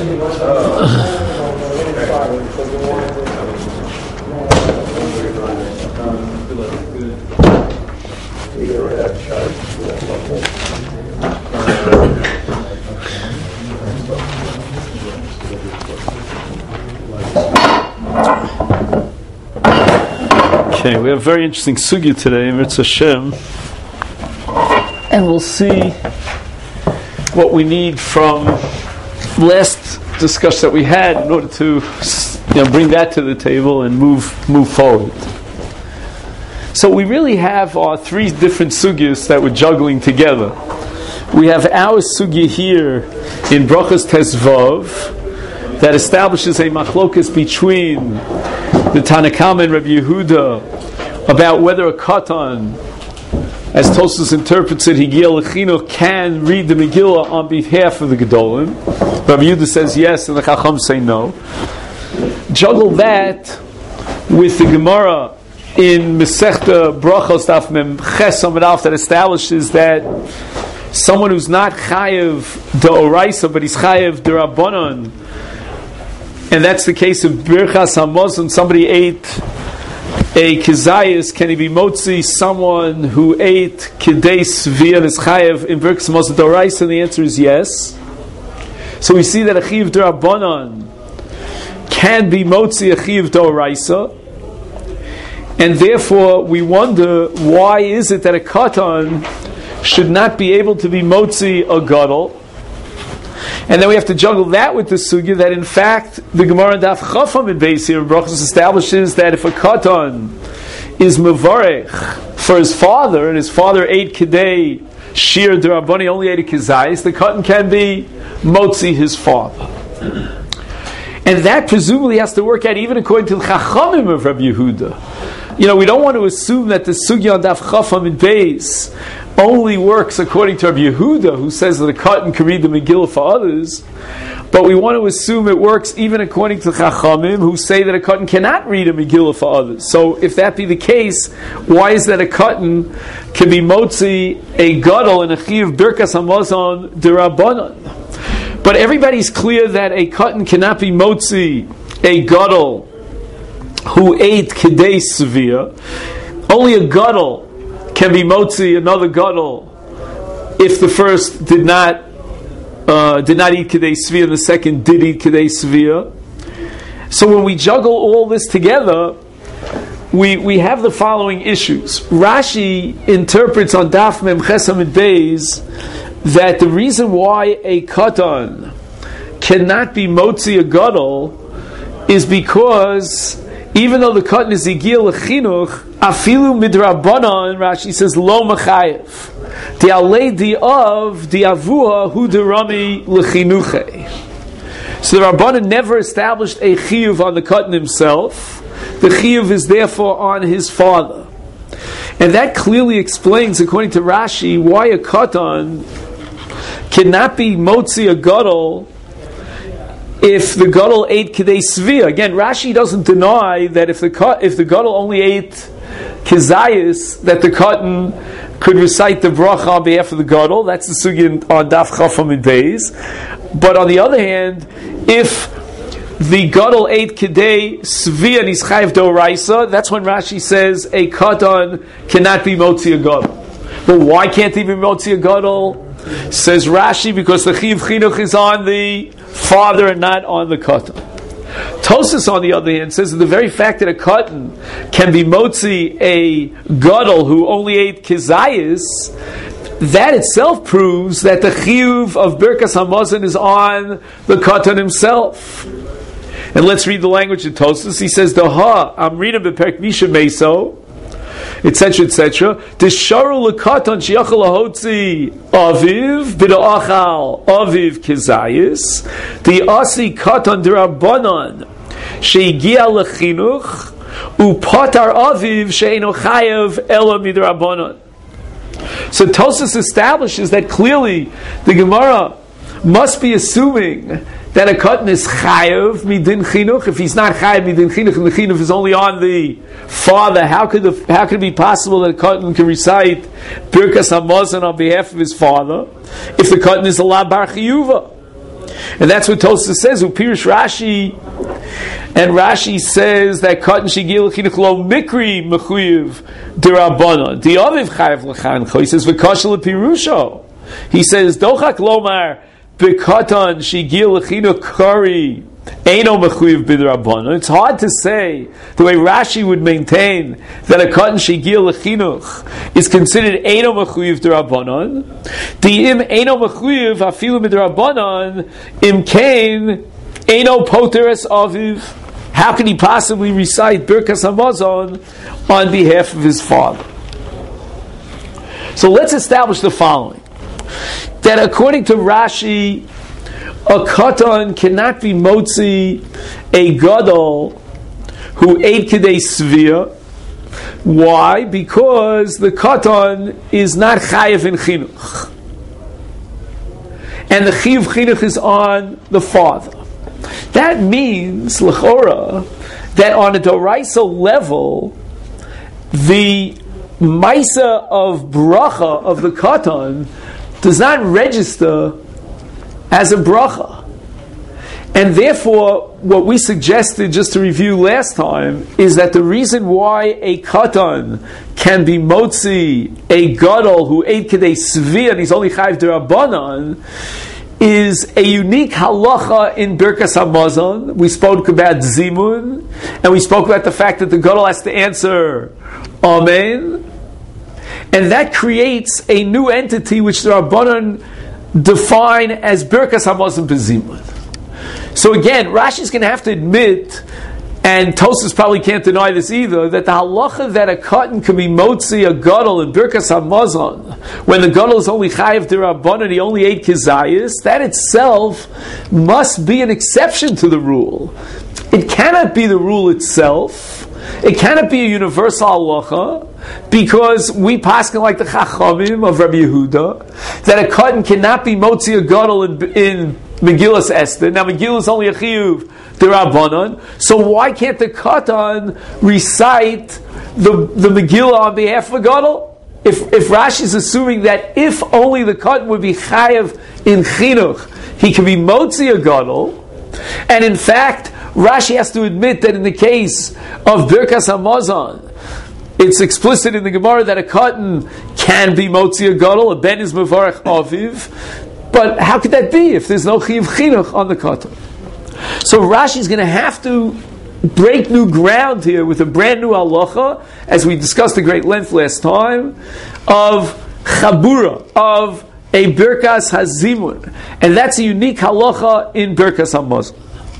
Okay, we have a very interesting sugya today, Mirza Hashem, and we'll see what we need from last discussion that we had in order to bring that to the table and move forward. So we really have our three different sugyas that we're juggling together. We have our sugya here in Brachos Tezvav that establishes a machlokas between the Tanakama and Rabbi Yehuda about whether a katan, as Tosfos interprets it, Higiel Lechinuch, can read the Megillah on behalf of the Gedolim. Rabbi Yehuda says yes, and the Chacham say no. Juggle that with the Gemara in Masechta Brachos Daf Mem Ches Amud Aleph that establishes that someone who's not chayev d'oraisa but he's chayev d'Rabbanan, and that's the case of Birchas HaMazon. Somebody ate a kizayis, can he be motzi someone who ate kidei svia and is chayev in Birchas HaMazon d'oraisa? And the answer is yes. So we see that a chayev d'Rabbanan can be motzi a chayev d'oraisa, and therefore we wonder, why is it that a katan should not be able to be motzi a gadol? And then we have to juggle that with the sugya that in fact the Gemara Daf Chafam in Beis here in Brachos establishes that if a katan is mevarech for his father and his father ate kidei shir d'Rabbani, only ate a kizayis, the katan can be motzi his father. And that presumably has to work out even according to the Chachamim of Rabbi Yehuda. We don't want to assume that the sugya on Daf Chafam in Beis only works according to Rabbi Yehuda, who says that a katan can read the Megillah for others, but we want to assume it works even according to Chachamim, who say that a katan cannot read a Megillah for others. So if that be the case, why is that a katan can be motzi a gadol and a chiyuv Birkas HaMazon d'Rabbanan? But everybody's clear that a katan cannot be motzi a gadol who ate kidei svia. Only a gadol can be motzi another gadol if the first did not eat kidei svia and the second did eat kidei svia. So when we juggle all this together, we have the following issues. Rashi interprets on Daf Mem Ches Amud Beis that the reason why a katan cannot be motzi a gadol is because even though the katan is Higiel Lechinuch, afilu midrabanan, Rashi says lo machayev. Di'alei di'av di'avua hu derami lechinuche. So the Rabbanan never established a chiyuv on the katan himself. The chiyuv is therefore on his father. And that clearly explains, according to Rashi, why a katan cannot be motzi a gadol if the gadol ate kidei svia. Again, Rashi doesn't deny that if the gadol only ate kizayis, that the katan could recite the bracha on behalf of the gadol. That's the sugya on Daf Chafam in Beis. But on the other hand, if the gadol ate kidei svia and he's chayev d'oraisa, that's when Rashi says a katan cannot be motzi a gadol. But why can't he be motzi a gadol? Says Rashi, because the chiyuv chinuch is on the father and not on the katan. Tosfos, on the other hand, says that the very fact that a katan can be motzi a gadol who only ate kizayis, that itself proves that the chiyuv of Birkas HaMazon is on the katan himself. And let's read the language of Tosfos. He says, "Daha amrina beperek misha meso," etc., etc. Disharu lekatan sheyachal lahotzi aviv b'da'achal aviv kizayis. The asi katan d'Rabbanan sheigia lechinuch upatar aviv she'eino chayev ela midrabbanan. So Tosfos establishes that clearly the Gemara must be assuming that a katan is chayev midin chinuch. If he's not chayev midin chinuch, and the chinuch is only on the father, how could it be possible that a katan can recite Birkas HaMazon on behalf of his father if the katan is a la bar chiyuva? And that's what Tosfos says, Upirish Rashi, and Rashi says that Katan Shigil Chinuch Lo Mikri Mechuyev D'Rabbanan. Di'aviv Chayav L'chancho. He says, V'kashel L'pirusho. He says, Dochak Lomar B'Katan Shigil Chinuch Kari Eino Mechuyev B'Rabbanan. It's hard to say the way Rashi would maintain that a Katan Shigil L'chinuch is considered Eino Mechuyev D'Rabbanan. Di'im Eino Mechuyev Afilu B'Rabbanan Im Kain Eino Poteres Aviv. How can he possibly recite Birkas Hamazon on behalf of his father? So let's establish the following: that according to Rashi, a katan cannot be motzi a gadol who ate kidei svia. Why? Because the katan is not chayev in chinuch, and the chiyuv chinuch is on the father. That means l'chora that on a doraisa level, the maisa of bracha of the katan does not register as a bracha. And therefore, what we suggested, just to review last time, is that the reason why a katan can be motzi a gadol who ate kedei svi and he's only chayiv d'Rabbanan is a unique halacha in Birkas Hamazon. We spoke about zimun, and we spoke about the fact that the gadol has to answer Amen, and that creates a new entity which the Rabbanan define as Birkas Hamazon b'zimun. So again, Rashi's going to have to admit, and Tosfos probably can't deny this either, that the halacha that a katan can be motzi a gadol in Birkas Hamazon when the gadol is only chayiv d'Rabbanan, he only ate kizayis, that itself must be an exception to the rule. It cannot be the rule itself. It cannot be a universal halacha, because we paskin like the Chachamim of Rabbi Yehuda that a katan cannot be motzi a gadol in Megillas Esther. Now Megillah is only a chiyuv d'Rabbanan, so why can't the katan recite the Megillah on behalf of a gadol? If Rashi is assuming that if only the katan would be chayav in chinuch, he can be motzi a gadol, and in fact Rashi has to admit that in the case of Birkas Hamazon, it's explicit in the Gemara that a katan can be motzi a gadol, a ben is mevarech aviv. But how could that be if there's no chiyuv chinuch on the katan? So Rashi is going to have to break new ground here with a brand new halacha, as we discussed at great length last time, of chabura, of a Birkas Hazimun. And that's a unique halacha in Birkas Hamazon.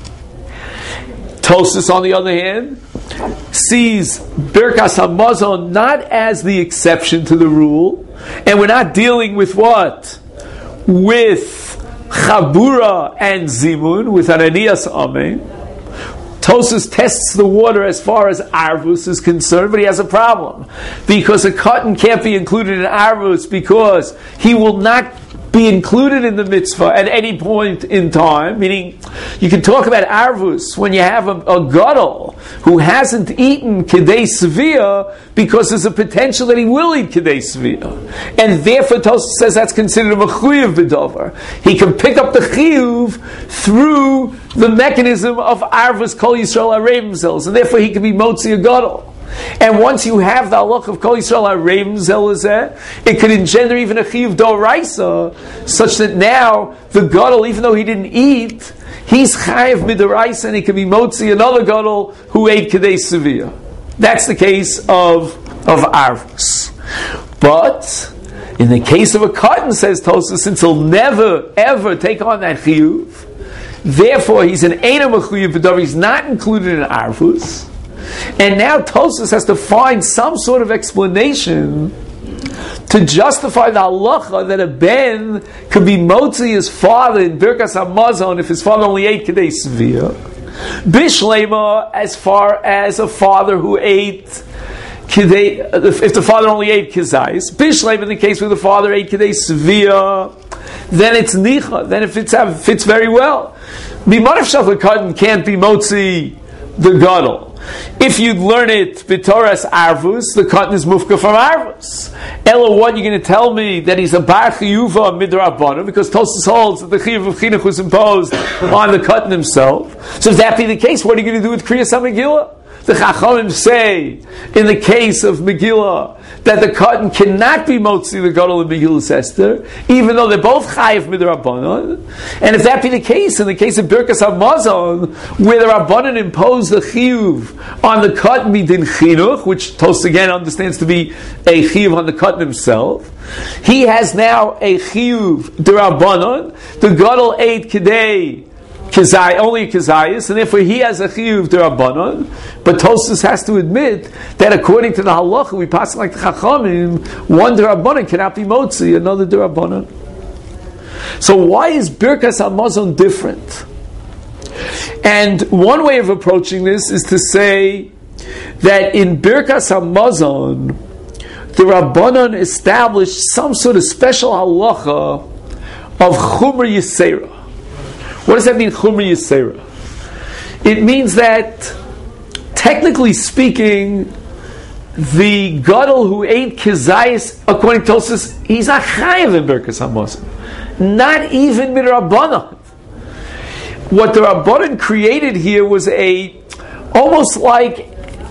Tosfos, on the other hand, sees Birkas Hamazon not as the exception to the rule, and we're not dealing with what? With Chabura and Zimun, with Ananias Amen. Tosfos tests the water as far as Arvus is concerned, but he has a problem. Because a katan can't be included in Arvus because he will not be included in the mitzvah at any point in time. Meaning, you can talk about Arvus when you have a gadol who hasn't eaten Kedei Svia because there's a potential that he will eat Kedei Svia. And therefore Tosfos says that's considered a Mechuyev B'Dover. He can pick up the Chiyuv through the mechanism of Arvus Kol Yisrael HaReivim Zels, and therefore he can be Motzi a gadol. And once you have the halach of Kol Yisrael HaReivim Zelazeh, it could engender even a chiyuv d'oraisa, such that now the gadol, even though he didn't eat, he's chayiv mid'oraisa, and he can be motzi another gadol who ate kedei seviyah. That's the case of Arvus. But in the case of a katan, says Tosfos, since he'll never ever take on that chiyuv, therefore he's an eina mechuyev b'davar, he's not included in Arvus. And now Tosfos has to find some sort of explanation to justify the halacha that a ben could be motzi his father in Birkas Hamazon if his father only ate kedei svia. Bishlema, as far as a father who ate kedei, if the father only ate kizayis. Bishlema, in the case where the father ate kedei svia, then it's nicha, then it fits very well. Mimanaf shachar katan can't be motzi the gadol. If you'd learn it b'toras arvus, the cotton is mufka from arvus. Ella, what you're going to tell me that he's a bar chiyuva midrabbanan, because Tosfos holds that the chiyuv of chinuch was imposed on the cotton himself. So if that be the case, what are you going to do with Kriyas HaMegillah? The Chachamim say, in the case of Megillah, that the cotton cannot be motzi the gadol of Megillah Esther, even though they're both chayiv midrabbanan. And if that be the case, in the case of Birkas Hamazon, where the Rabbanan imposed the chiyuv on the cotton midin chinuch, which Tos again understands to be a chiyuv on the cotton himself, he has now a chiyuv d'Rabbanan. The gadol ate kedei only Kizayis, and therefore he has a chiyuv d'Rabbanan. But Tosfos has to admit that according to the halacha, we pass like the Chachamim, one d'Rabbanan cannot be motzi, another d'Rabbanan. So why is Birkas Hamazon different? And one way of approaching this is to say that in Birkas Hamazon, the Rabbanan established some sort of special halacha of Chumra Yisera. What does that mean, Chumra Yisera? It means that, technically speaking, the gadol who ate kizayis, according to Tosfos, he's not chayav in Birkas Hamazon. Not even midrabbanan. What the Rabbanan created here was almost like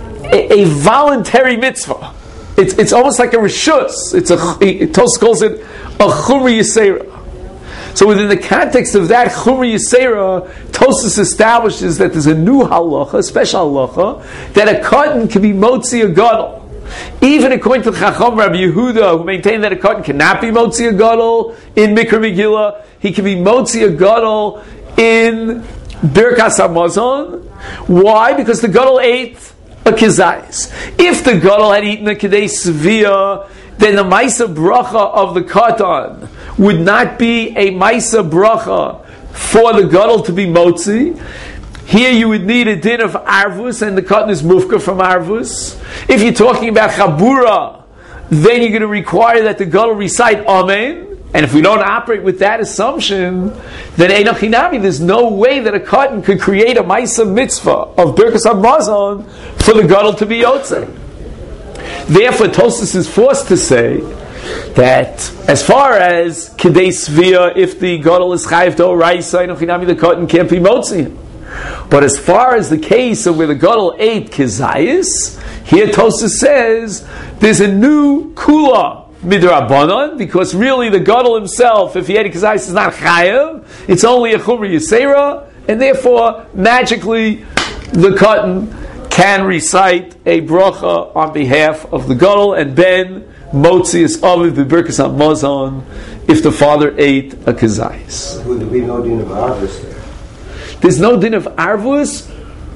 a voluntary mitzvah. It's almost like a reshus. Tosfos calls it a Chumra Yisera. So within the context of that Chumra Yisera, Tosfos establishes that there's a new halacha, a special halacha, that a cotton can be motzi a gadol. Even according to the Chacham Rabbi Yehuda, who maintained that a cotton cannot be motzi a gadol in Mikra Megillah, he can be motzi a gadol in Birkas Hamazon. Why? Because the gadol ate a kizayis. If the gadol had eaten a kedei svia, then the Maisa Bracha of the Katan would not be a Maisa Bracha for the Gadol to be Motzi. Here you would need a din of Arvus, and the Katan is Mufka from Arvus. If you're talking about Chabura, then you're going to require that the Gadol recite Amen. And if we don't operate with that assumption, then Einoch Hinami, there's no way that a Katan could create a Maisa Mitzvah of Birkas Hamazon for the Gadol to be Yotzei. Therefore, Tosfos is forced to say that as far as Kedei Svia, if the Gadol is Chayiv D'Oraisa, the cotton can't be Motzi. But as far as the case of where the Gadol ate Kizayis, here Tosfos says there's a new Kula Midrabbanan, because really the Gadol himself, if he ate Kizayis, is not Chayiv, it's only a Chumra Yisera, and therefore, magically, the cotton can recite a bracha on behalf of the gadol, and ben motzi is aviv b'birkas hamazon if the father ate a kizayis. Would there be no din of arvus there? There's no din of arvus,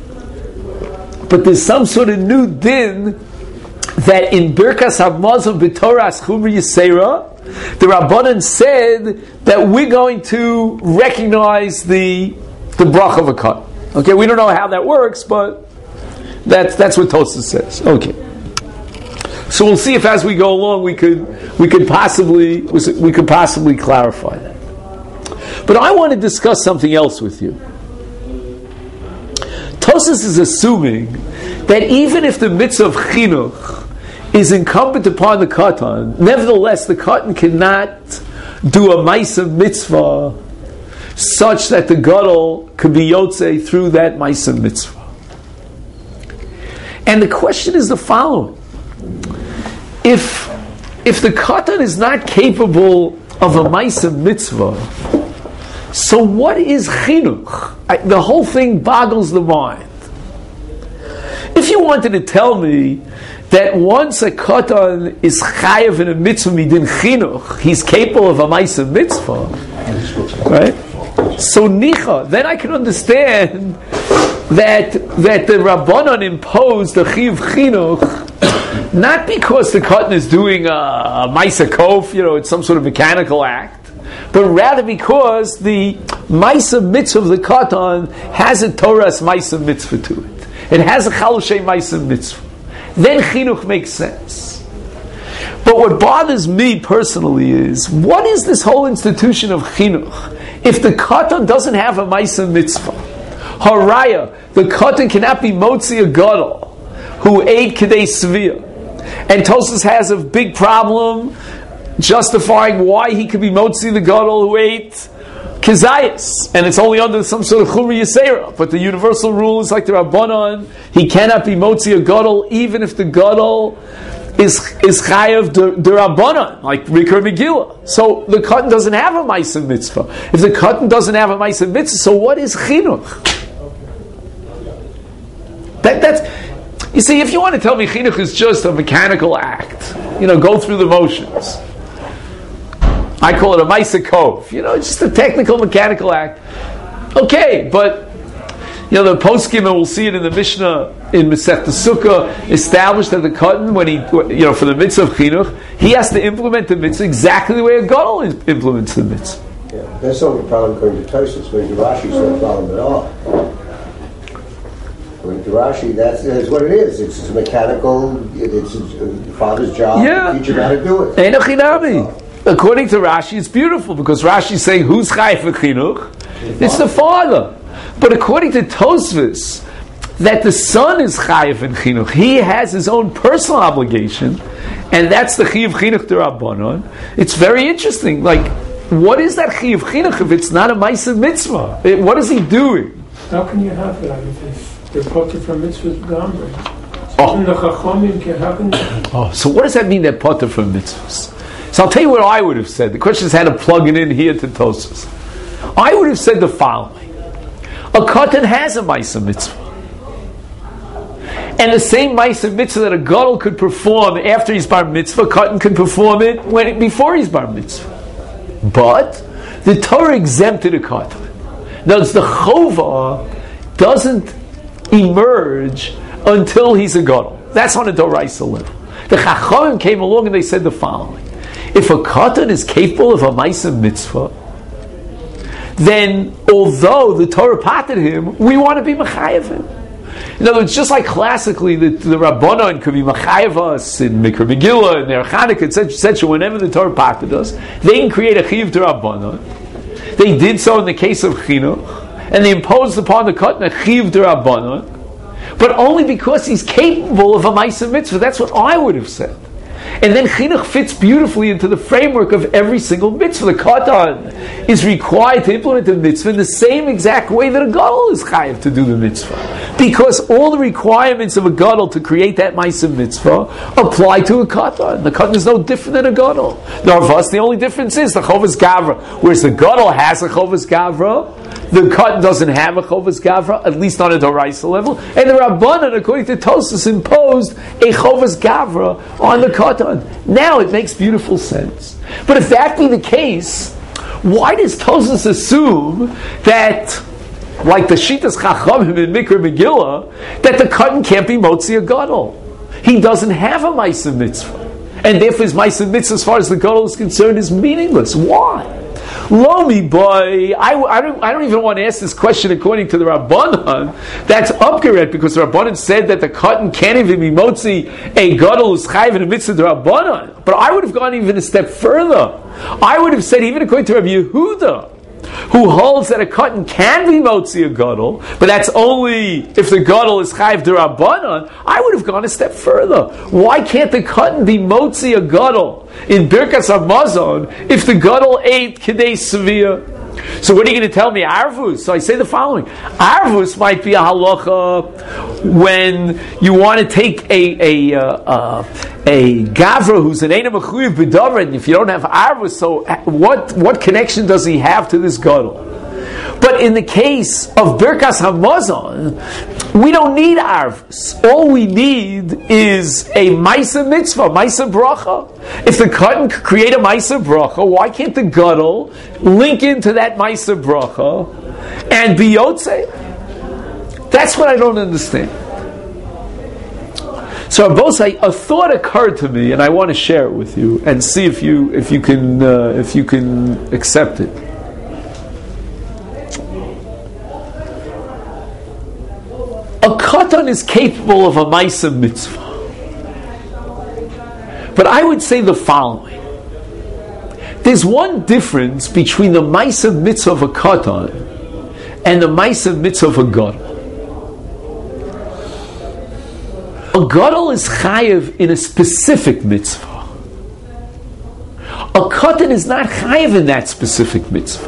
but there's some sort of new din that in birkas hamazon b'toras chumra yisera, the Rabbanan said that we're going to recognize the bracha of a cut. Okay, we don't know how that works, but that's what Tosfos says. Okay, so we'll see if as we go along we could possibly clarify that. But I want to discuss something else with you. Tosfos is assuming that even if the mitzvah of chinuch is incumbent upon the katan, nevertheless the katan cannot do a ma'isa mitzvah such that the gadol could be yotzei through that ma'isa mitzvah. And the question is the following: if the katan is not capable of a ma'isa mitzvah, so what is chinuch? The whole thing boggles the mind. If you wanted to tell me that once a katan is chayav in a mitzvah midin chinuch, he's capable of a ma'isa mitzvah, right? So nicha, then I can understand that the Rabbanon imposed the chiv chinuch not because the katan is doing a ma'isa kof, it's some sort of mechanical act, but rather because the ma'isa mitzvah of the katan has a Torah's ma'isa mitzvah to it. It has a chalushay ma'isa mitzvah. Then chinuch makes sense. But what bothers me personally is, what is this whole institution of chinuch? If the katan doesn't have a ma'isa mitzvah, Haraya, the katan cannot be motzi a gadol who ate kedei svia. And Tosfos has a big problem justifying why he could be motzi the gadol who ate kezayis, and it's only under some sort of chumri yisera. But the universal rule is like the Rabbanon: he cannot be motzi a gadol even if the gadol is chayav the Rabbanon, like Rikar Megillah. So the katan doesn't have a ma'aseh mitzvah. If the katan doesn't have a ma'aseh mitzvah, so what is chinuch? That's. You see, if you want to tell me chinuch is just a mechanical act, go through the motions. I call it a ma'aseh kov. Just a technical mechanical act. Okay, but the poskim, and we'll see it in the Mishnah in Masechta Sukkah, established that the katan, when he, for the mitzvah of chinuch, he has to implement the mitzvah exactly the way a gadol implements the mitzvah. Yeah, that's not a problem going to Tosfos. Going to Rashi is not a problem at all. Going to Rashi, that's what it is. It's mechanical. It's the father's job to teach him how to do it. Ein achinami. According to Rashi, it's beautiful because Rashi is saying who's chayav for chinuch? It's the father. But according to Tosfos, that the son is chayav in chinuch. He has his own personal obligation, and that's the chiyuv chinuch d'Rabbanon. It's very interesting. Like, what is that chiyuv chinuch if it's not a ma'aseh mitzvah? What is he doing? How can you have that if they're potter from mitzvahs gamri? So what does that mean, that potter from mitzvahs? So I'll tell you what I would have said. The question is how to plug it in here to Tosfos. I would have said the following. A katan has a ma'aseh mitzvah. And the same ma'aseh mitzvah that a gadol could perform after he's bar mitzvah, katan can perform it before he's bar mitzvah. But the Torah exempted a katan. Notice the chova doesn't emerge until he's a gadol. That's on a doraisa level. The Chachamim came along and they said the following. If a katan is capable of a ma'aseh mitzvah, then although the Torah patted him, we want to be mechayev him. In other words, just like classically the Rabbanon could be mechayev us in Mikra Megillah, in their Chanukah, etc., whenever the Torah patted us, they can create a chiyuv to Rabbanon. They did so in the case of chinuch, and they imposed upon the katan a chiyuv to Rabbanon, but only because he's capable of a ma'aseh mitzvah. That's what I would have said. And then chinuch fits beautifully into the framework of every single mitzvah. The katan is required to implement the mitzvah in the same exact way that a gadol is chayav to do the mitzvah. Because all the requirements of a gadol to create that ma'aseh mitzvah apply to a katan. The katan is no different than a gadol. The only difference is the chovas gavra. Whereas the gadol has a chovas gavra, the katan doesn't have a chovas gavra, at least on a doraisa level. And the Rabbanan, according to Tosfos, imposed a chovas gavra on the katan. Now it makes beautiful sense. But if that be the case, why does Tosfos assume that, like the Shitas Chachamim in Mikra Megillah, that the katan can't be motzi a gadol? He doesn't have a ma'aseh mitzvah, and therefore his ma'aseh mitzvah, as far as the gadol is concerned, is meaningless. Why? Lomi boy, I don't even want to ask this question according to the Rabbanan. That's upgeret, because the Rabbanan said that the katan can't even be motzi a gadol who's chayiv in a mitzvah the Rabbanan. But I would have gone even a step further. I would have said, even according to Rabbi Yehuda, who holds that a katan can be motzi a gadol, but that's only if the gadol is chayiv d'Rabbanan, I would have gone a step further. Why can't the katan be motzi a gadol in Birkas Hamazon if the gadol ate kedei svia? So what are you going to tell me? Arvus. So I say the following. Arvus might be a halacha when you want to take a gavra who's an Eina Mechuyev b'davar, and if you don't have Arvus, so what connection does he have to this gadol? But in the case of Birkas Hamazon, we don't need Arvus. All we need is a ma'aseh mitzvah, ma'aseh bracha. If the katan could create a ma'aseh bracha, why can't the gadol link into that ma'aseh bracha and be yotzei? That's what I don't understand. So Abosai, a thought occurred to me, and I want to share it with you and see if you can accept it. A katan is capable of a ma'aseh mitzvah. But I would say the following. There's one difference between the ma'aseh mitzvah of a katan and the Ma'aser Mitzvah of a Gadol. A Gadol is chayev in a specific mitzvah. A Katan is not chayev in that specific mitzvah.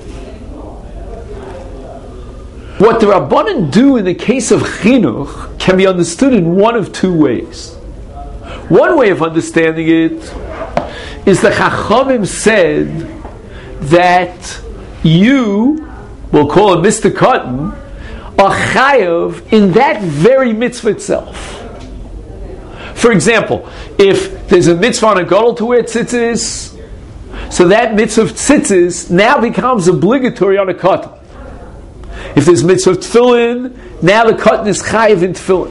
What the Rabbanan do in the case of chinuch can be understood in one of two ways. One way of understanding it is the Chachamim said that you, we'll call it Mr. Katan, are chayev in that very mitzvah itself. For example, if there's a mitzvah on a gadol to wear tzitzis, so that mitzvah of tzitzis now becomes obligatory on a katan. If there's mitzvah of tefillin, now the katan is chayiv in tefillin.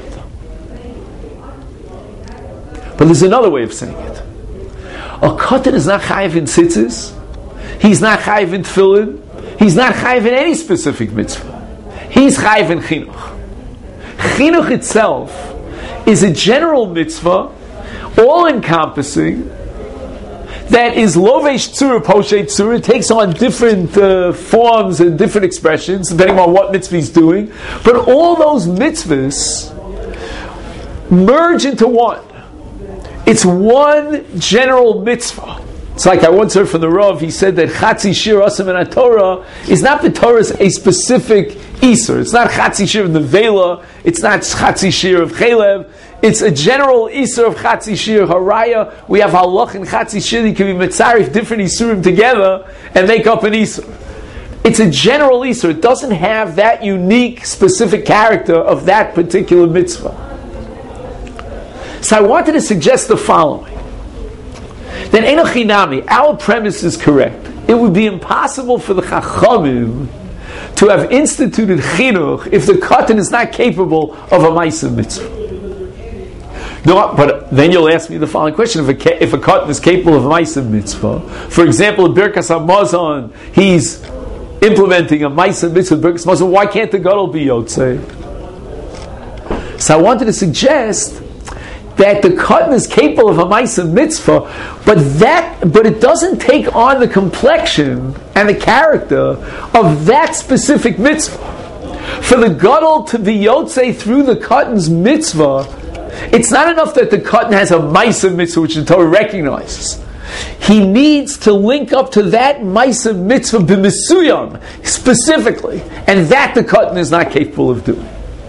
But there's another way of saying it. A katan is not chayiv in tzitzis. He's not chayiv in tefillin. He's not chayiv in any specific mitzvah. He's chayiv in chinuch. Chinuch itself is a general mitzvah, all-encompassing, that is lovesh tzura, poshet tzura, takes on different forms and different expressions, depending on what mitzvah he's doing. But all those mitzvahs merge into one. It's one general mitzvah. It's like I once heard from the Rav, he said that Chatzi Shir Asam in Torah is not the Torah's a specific Isur. It's not Chatzi Shir of the Vela, it's not Chatzi Shir of Chalev, it's a general Isur of Chatzi Shir Haraya. We have Halach and Chatzi Shir, that can be Mitzarif, different Isurim together and make up an Isur. It's a general Isur. It doesn't have that unique, specific character of that particular mitzvah. So I wanted to suggest the following. Then Enochinami, our premise is correct. It would be impossible for the Chachamim to have instituted chinuch if the katan is not capable of a Ma'aser Mitzvah. No, but then you'll ask me the following question: if a katan is capable of a Ma'aser Mitzvah, for example, in Birkas Hamazon, he's implementing a Ma'aser Mitzvah, Birkas Hamazon, why can't the gadol be yotzei? So I wanted to suggest that the katan is capable of a Ma'aser Mitzvah, but it doesn't take on the complexion and the character of that specific mitzvah. For the gadol to be yotzei through the katan's mitzvah, it's not enough that the katan has a Ma'aser Mitzvah which the Torah recognizes. He needs to link up to that Ma'aser Mitzvah b'misuyam specifically, and that the katan is not capable of doing.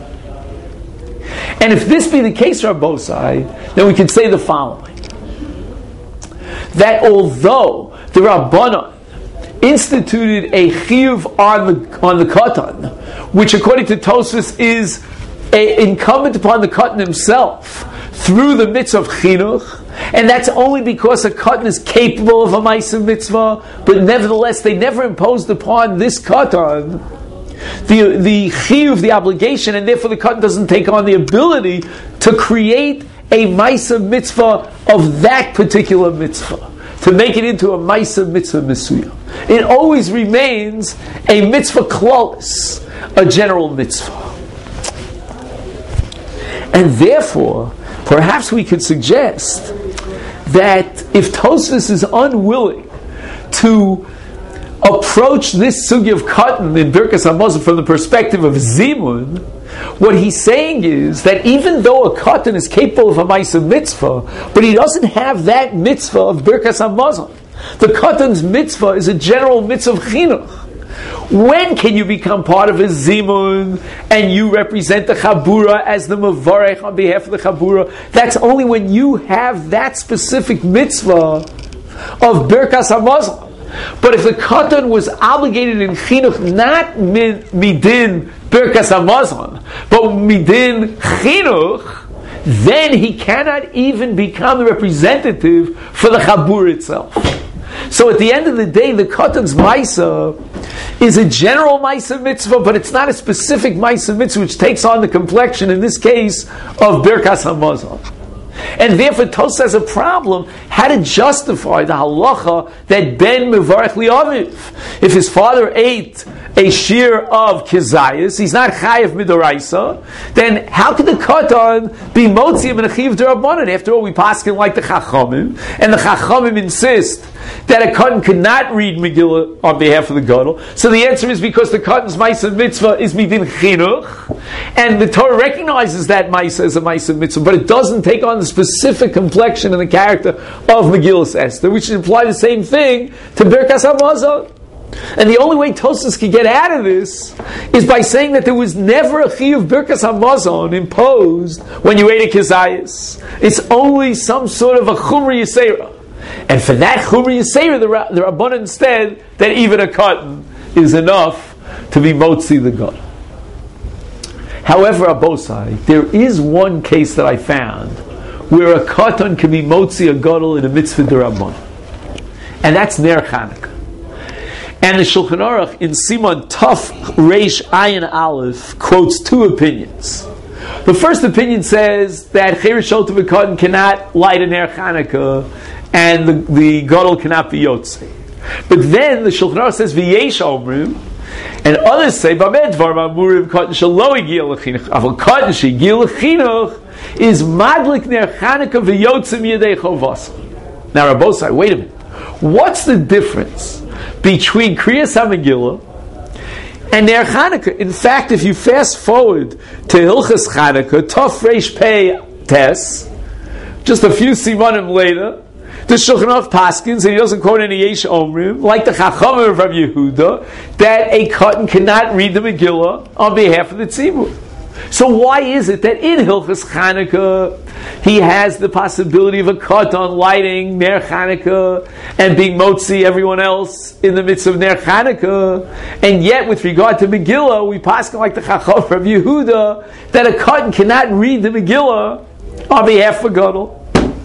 And if this be the case, Rabbosai, then we can say the following: that although the Rabbanan instituted a chiyuv on the katan, which according to Tosfos is incumbent upon the katan himself through the mitzvah of chinuch, and that's only because a katan is capable of a Ma'aser Mitzvah, but nevertheless they never imposed upon this katan the chiyuv, the obligation, and therefore the katan doesn't take on the ability to create a Ma'aser Mitzvah of that particular mitzvah, to make it into a Ma'aser Mitzvah Mesuyah. It always remains a mitzvah klalis, a general mitzvah. And therefore, perhaps we could suggest that if Tosfos is unwilling to approach this sugi of katan in Birkas Hamazon from the perspective of zimun, what he's saying is that even though a katan is capable of a Ma'aser Mitzvah, but he doesn't have that mitzvah of Birkas Hamazon. The katan's mitzvah is a general mitzvah of chinuch. When can you become part of a zimun and you represent the chabura as the mevarech on behalf of the chabura? That's only when you have that specific mitzvah of Birkas Hamazon. But if the katan was obligated in chinuch, not midin Birkas Hamazon, but midin chinuch, then he cannot even become the representative for the chabura itself. So at the end of the day, the katan's Ma'aser is a general Ma'aser Mitzvah, but it's not a specific Ma'aser Mitzvah which takes on the complexion, in this case, of Birkas Hamazon. And therefore, Tosfos has a problem how to justify the halacha that ben mevarech li'aviv. If his father ate a shear of kizayis, he's not chayav midoraisa, then how could the katan be motzi and a chiyuv d'rabbanan? After all, we paskin like the chachamim, and the chachamim insist that a Katan could not read Megillah on behalf of the Gadol? So the answer is because the Katan's Maisa Mitzvah is Midin Chinuch, and the Torah recognizes that Maisa as a Maisa Mitzvah, but it doesn't take on the specific complexion and the character of Megillah Esther, which should imply the same thing to Birkas HaMazon. And the only way Tosfos can get out of this is by saying that there was never a chiyuv Birkas HaMazon imposed when you ate a kizayis. It's only some sort of a chumra yisera. And for that chumra yisera, the Rabbanan instead, that even a katan is enough to be motzi the God. However, Abosai, there is one case that I found where a katan can be motzi a gadol in a mitzvah d'Rabbanan. And that's Ner Chanukah. And the Shulchan Aruch in Siman Tuf Reish Ayin Aleph quotes two opinions. The first opinion says that Cheresh Shota V'Katan cannot light a Ner Chanukah and the Gadol cannot be Yotzei. But then the Shulchan Aruch says V'yesh Omrim, and others say B'med Dvar Ma'murim Katan Shelo Higil L'Chinuch. Aval Katan Shehigil L'Chinuch is Madlik Ner Chanukah V'Yotzei Miyadei Chovasa. Now Rabosai, wait a minute. What's the difference between Kriyas HaMegillah and Ner Chanukah? In fact, if you fast forward to Hilchas Chanukah, Tov Reish Pei Tes, just a few simanim later, the Shulchan Aruch paskins, and he doesn't quote any Yesh Omrim, like the Chachamim of Rav Yehuda, that a katan cannot read the Megillah on behalf of the Tzibur. So why is it that in Hilchas Chanukah he has the possibility of a katan lighting Ner Chanukah and being motzi everyone else in the midst of Ner Chanukah, and yet with regard to Megillah we paskin like the Chacham of Yehuda that a katan cannot read the Megillah on behalf of Gadol?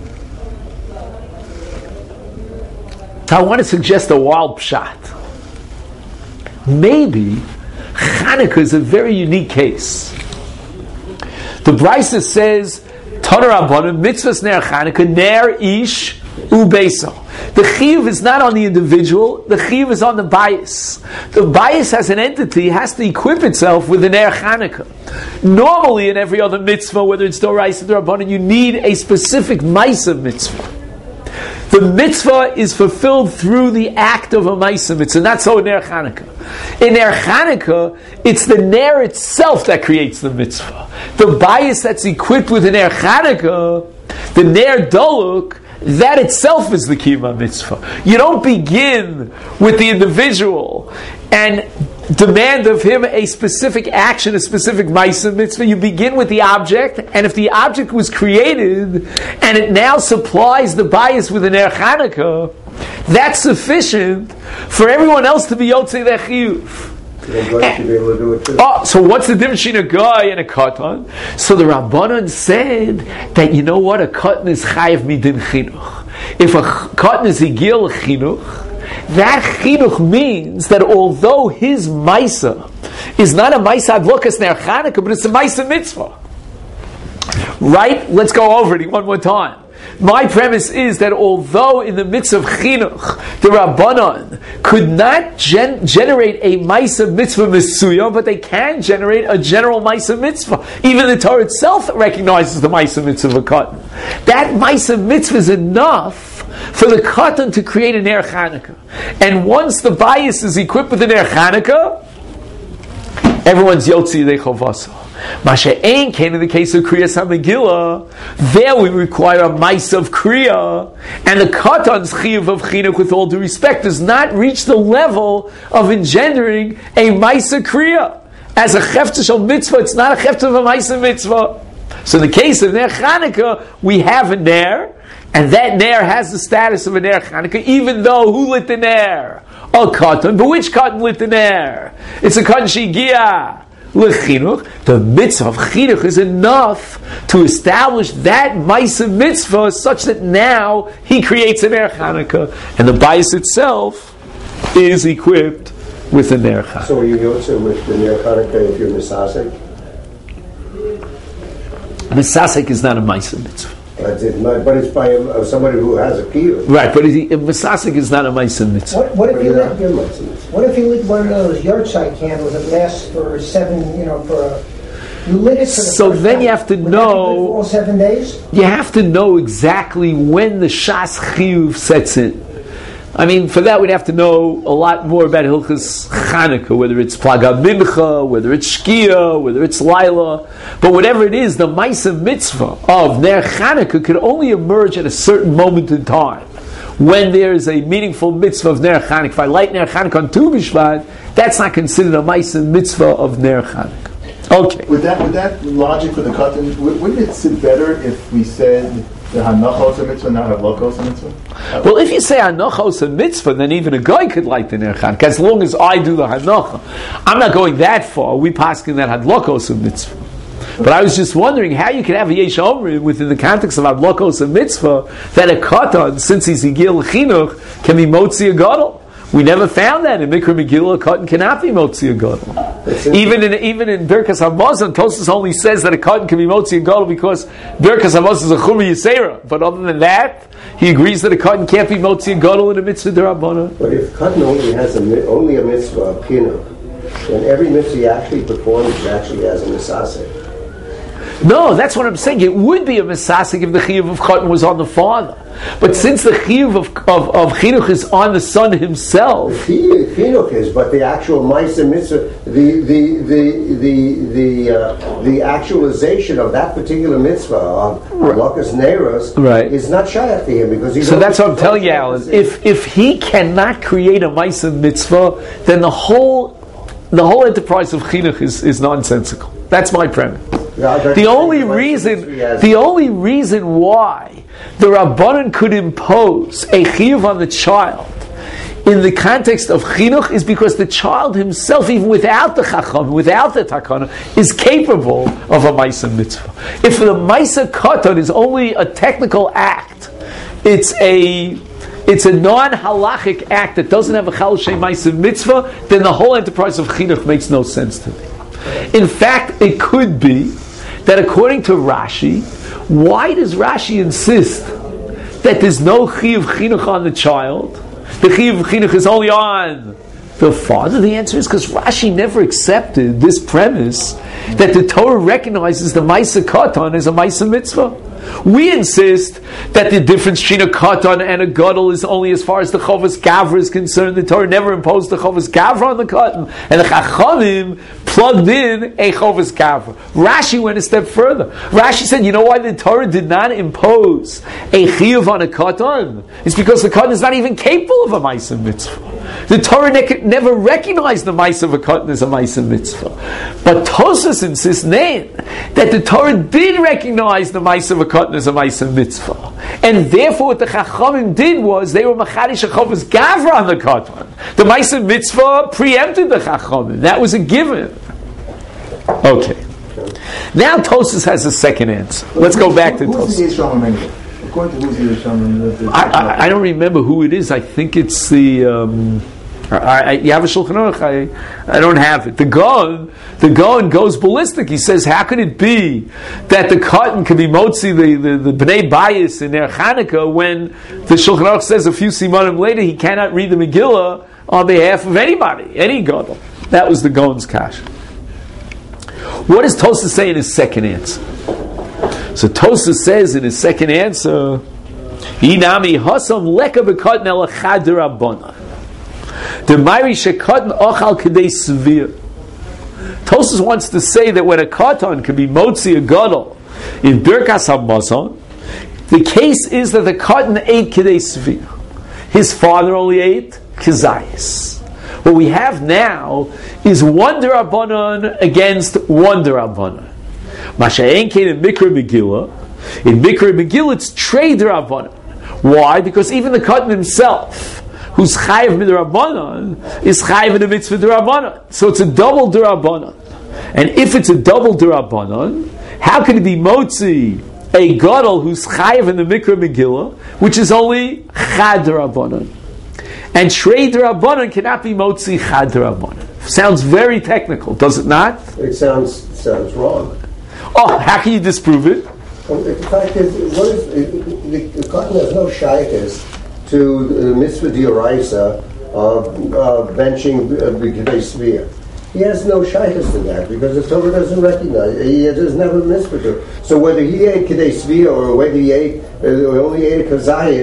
So I want to suggest a wild pshat. Maybe Chanukah is a very unique case. The Brisa says, Tana Rabbanan, mitzvahs Ner Chanukah, Ner Ish Ubeso. The chiyuv is not on the individual, the chiyuv is on the bias. The bias as an entity has to equip itself with the Ner Chanukah. Normally in every other mitzvah, whether it's Doraisa or Rabbanan, you need a specific Maisa mitzvah. The mitzvah is fulfilled through the act of a Maisa mitzvah, not so in Ner Chanukah. In Ner Chanukah, it's the Ner itself that creates the mitzvah. The bias that's equipped with the Ner Chanukah, the Ner Doluk, that itself is the Kiyum mitzvah. You don't begin with the individual and demand of him a specific action, a specific Maisa mitzvah. You begin with the object, and if the object was created and it now supplies the bias with an Ner Chanukah, that's sufficient for everyone else to be Yotzei their Chiyuv. So what's the difference between a guy and a katan? So the Rabbanan said that, you know what, a katan is chayav midin chinuch. If a katan is higil chinuch, that chinuch means that although his maisa is not a maisa advokas Ner Chanukah, but it's a maisa mitzvah. Right? Let's go over it one more time. My premise is that although in the midst of chinuch, the Rabbanan could not generate a Maisa mitzvah misuya, but they can generate a general Maisa mitzvah. Even the Torah itself recognizes the Maisa mitzvah of a katan. That Maisa mitzvah is enough for the katan to create a Ner Chanukah. And once the bias is equipped with a Ner Chanukah, everyone's Yotzi Yidei Chovasa. Masha Ein came in the case of Kriyas HaMegillah. There we require a Maisa of Kriya, and the Katan's Chiyuv of Chinuch, with all due respect, does not reach the level of engendering a Maisa Kriya. As a Chefta Shel Mitzvah, it's not a Chefta of a Maisa Mitzvah. So in the case of Ner Chanukah, we have a Ner, and that Ner has the status of a Ner Chanukah, even though who lit the Ner? A Katan. But which Katan lit the Ner? It's a Katan Shigia. L'chinuch, the mitzvah of chinuch is enough to establish that Maisa mitzvah such that now he creates a Ner Chanukah, and the bias itself is equipped with a Ner Chanukah. So are you Yotze with the Ner Chanukah if you're Misasek? Misasek is not a Maisa mitzvah. But it's by somebody who has a kiyuv. Right, but Misasek is not a Maisa mitzvah. What if you lit one of those yahrzeit candles that lasts for you lit it for the so then time. You have to know all 7 days? You have to know exactly when the Shas Chiyuv sets in. I mean, for that we'd have to know a lot more about Hilchas Chanukah, whether it's Plaga Mincha, whether it's Shkia, whether it's Laila. But whatever it is, the Maisa Mitzvah of Ner Chanukah could only emerge at a certain moment in time. When there is a meaningful mitzvah of Ner Chanukah. If I light Ner Chanukah on Tu B'Shvat, that's not considered a Maisa Mitzvah of Ner Chanukah. Okay. With that logic for the Katan, wouldn't it sit better if we said the Hanachos a mitzvah, not Hadlokos a mitzvah? Well, if you say Hanachos a mitzvah, then even a guy could light the Ner Chanukah, as long as I do the Hanacha. I'm not going that far. We paskin that Hadlokos a mitzvah. But I was just wondering how you could have a Yesh Omrim within the context of Hadlokos a mitzvah that a Katan, since he's Yigil Chinuch, can be Motzi a Gadol. We never found that in Mikra Megillah. A Katan cannot be Motzi a Gadol. Even in Birkas Hamazon, Tosfos only says that a Katan can be Motzi a Gadol because Birkas Hamazon is a Chumri Yisera. But other than that, he agrees that a Katan can't be Motzi a Gadol in a mitzvah d'Rabbanan. But if Katan only has only a mitzvah of Chinuch, then every mitzvah he actually performs actually has a misasek. No, that's what I'm saying. It would be a misasek if the chiyuv of Katan was on the father. But since the chiyuv of chinuch is on the son himself, chinuch is, but the actual ma'aseh mitzvah, the actualization of that particular mitzvah of Lakas Neiros is not shayach to him because he's. So that's what I'm telling you, Alan. If he cannot create a ma'aseh mitzvah, then the whole enterprise of chinuch is nonsensical. That's my premise. The only reason why the Rabbanan could impose a chiyuv on the child in the context of chinuch is because the child himself, even without the chacham, without the takana, is capable of a ma'aseh mitzvah. If the ma'aseh katan is only a technical act, it's a non-halachic act that doesn't have a chal shem ma'aseh mitzvah, then the whole enterprise of chinuch makes no sense to me. In fact, it could be that according to Rashi, why does Rashi insist that there's no chiyuv chinuch on the child? The chiyuv chinuch is only on the father? The answer is because Rashi never accepted this premise that the Torah recognizes the ma'aseh katan as a ma'aseh mitzvah. We insist that the difference between a katan and a gadol is only as far as the chovas gavra is concerned. The Torah never imposed the chovas gavra on the katan, and the chachamim plugged in a chovas gavra. Rashi went a step further. Rashi said, you know why the Torah did not impose a chiyuv on a katan? It's because the katan is not even capable of a ma'aseh mitzvah. The Torah never recognized the ma'aseh of a katan as a ma'aseh mitzvah. But Tosfos insists that the Torah did recognize the ma'aseh of a katan as a ma'aseh mitzvah, and therefore what the chachamim did was they were machadish a chovas gavra on the katan. The ma'aseh mitzvah preempted the chachamim. That was a given. Okay. Now Tosfos has a second answer. Let's go back to Tosfos. According to who's the Yishamim? I don't remember who it is. I think it's the. You have a Shulchan Aruch. I don't have it. The Gaon goes ballistic. He says, how could it be that the katan can be motzi the Bnei Bayis in their Chanukah when the Shulchan Aruch says a few simanim later he cannot read the Megillah on behalf of anybody, any Gadol? That was the Gaon's kasha. What does Tosfos say in his second answer? So Tosfos says in his second answer, Inami hasam leka b'katan el achad d'Rabbanan. The Mayri shekatan ochal kedei svir. Tosfos wants to say that when a katan can be motzi a gadol in Birkas Hamazon, the case is that the katan ate kedei svir. His father only ate kezayis. What we have now is one d'Rabbanan against one d'Rabbanan. Masha'en came in Mikra Megillah. In Mikra Megillah, it's trei d'Rabbanan. Why? Because even the katan himself, who's chayiv midrabbanan, is chayiv in a mitzvah d'Rabbanan. So it's a double d'Rabbanan. And if it's a double d'Rabbanan, how can it be motzi a gadol who's chayiv in the Mikra Megillah, which is only chad d'Rabbanan? And trei d'Rabbanan cannot be motzi chad d'Rabbanan. Sounds very technical, does it not? It sounds wrong. Oh, how can you disprove it? The fact is, the katan has no shaykhs to the mitzvah d'oraisa of benching b'kedei svir. He has no shaykhs to that because the Torah doesn't recognize. He doesn't have a mitzvah to. So whether he ate kedei svir or whether he ate or only ate kazayis,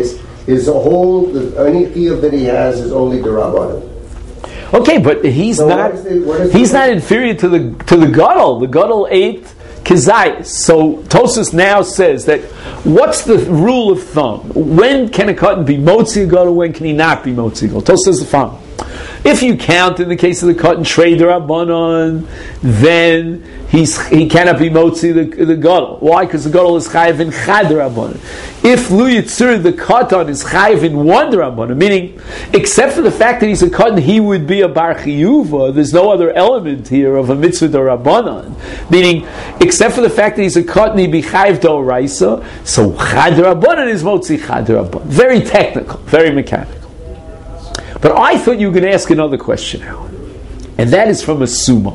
His whole, any chiyuv that he has is only D'Rabbanan. Okay, but he's not inferior to the gadol. The gadol ate kizayis. So Tosfos now says that what's the rule of thumb? When can a cotton be motzi a gadol? When can he not be motzi a gadol? Tosfos says the following. If you count in the case of the cotton trade Rabbanon, then he cannot be motzi the gadol. Why? Because the gadol is chayiv in chad Rabbanon. If lu yitzur the cotton is chayiv in one Rabbanon, meaning except for the fact that he's a cotton, he would be a bar chiyuva. There's no other element here of a mitzvah Rabbanon. Meaning, except for the fact that he's a cotton, he be chayiv d'oraisa. So chad Rabbanon is motzi chad Rabbanon. Very technical, very mechanical. But I thought you were going to ask another question now, and that is from a summa.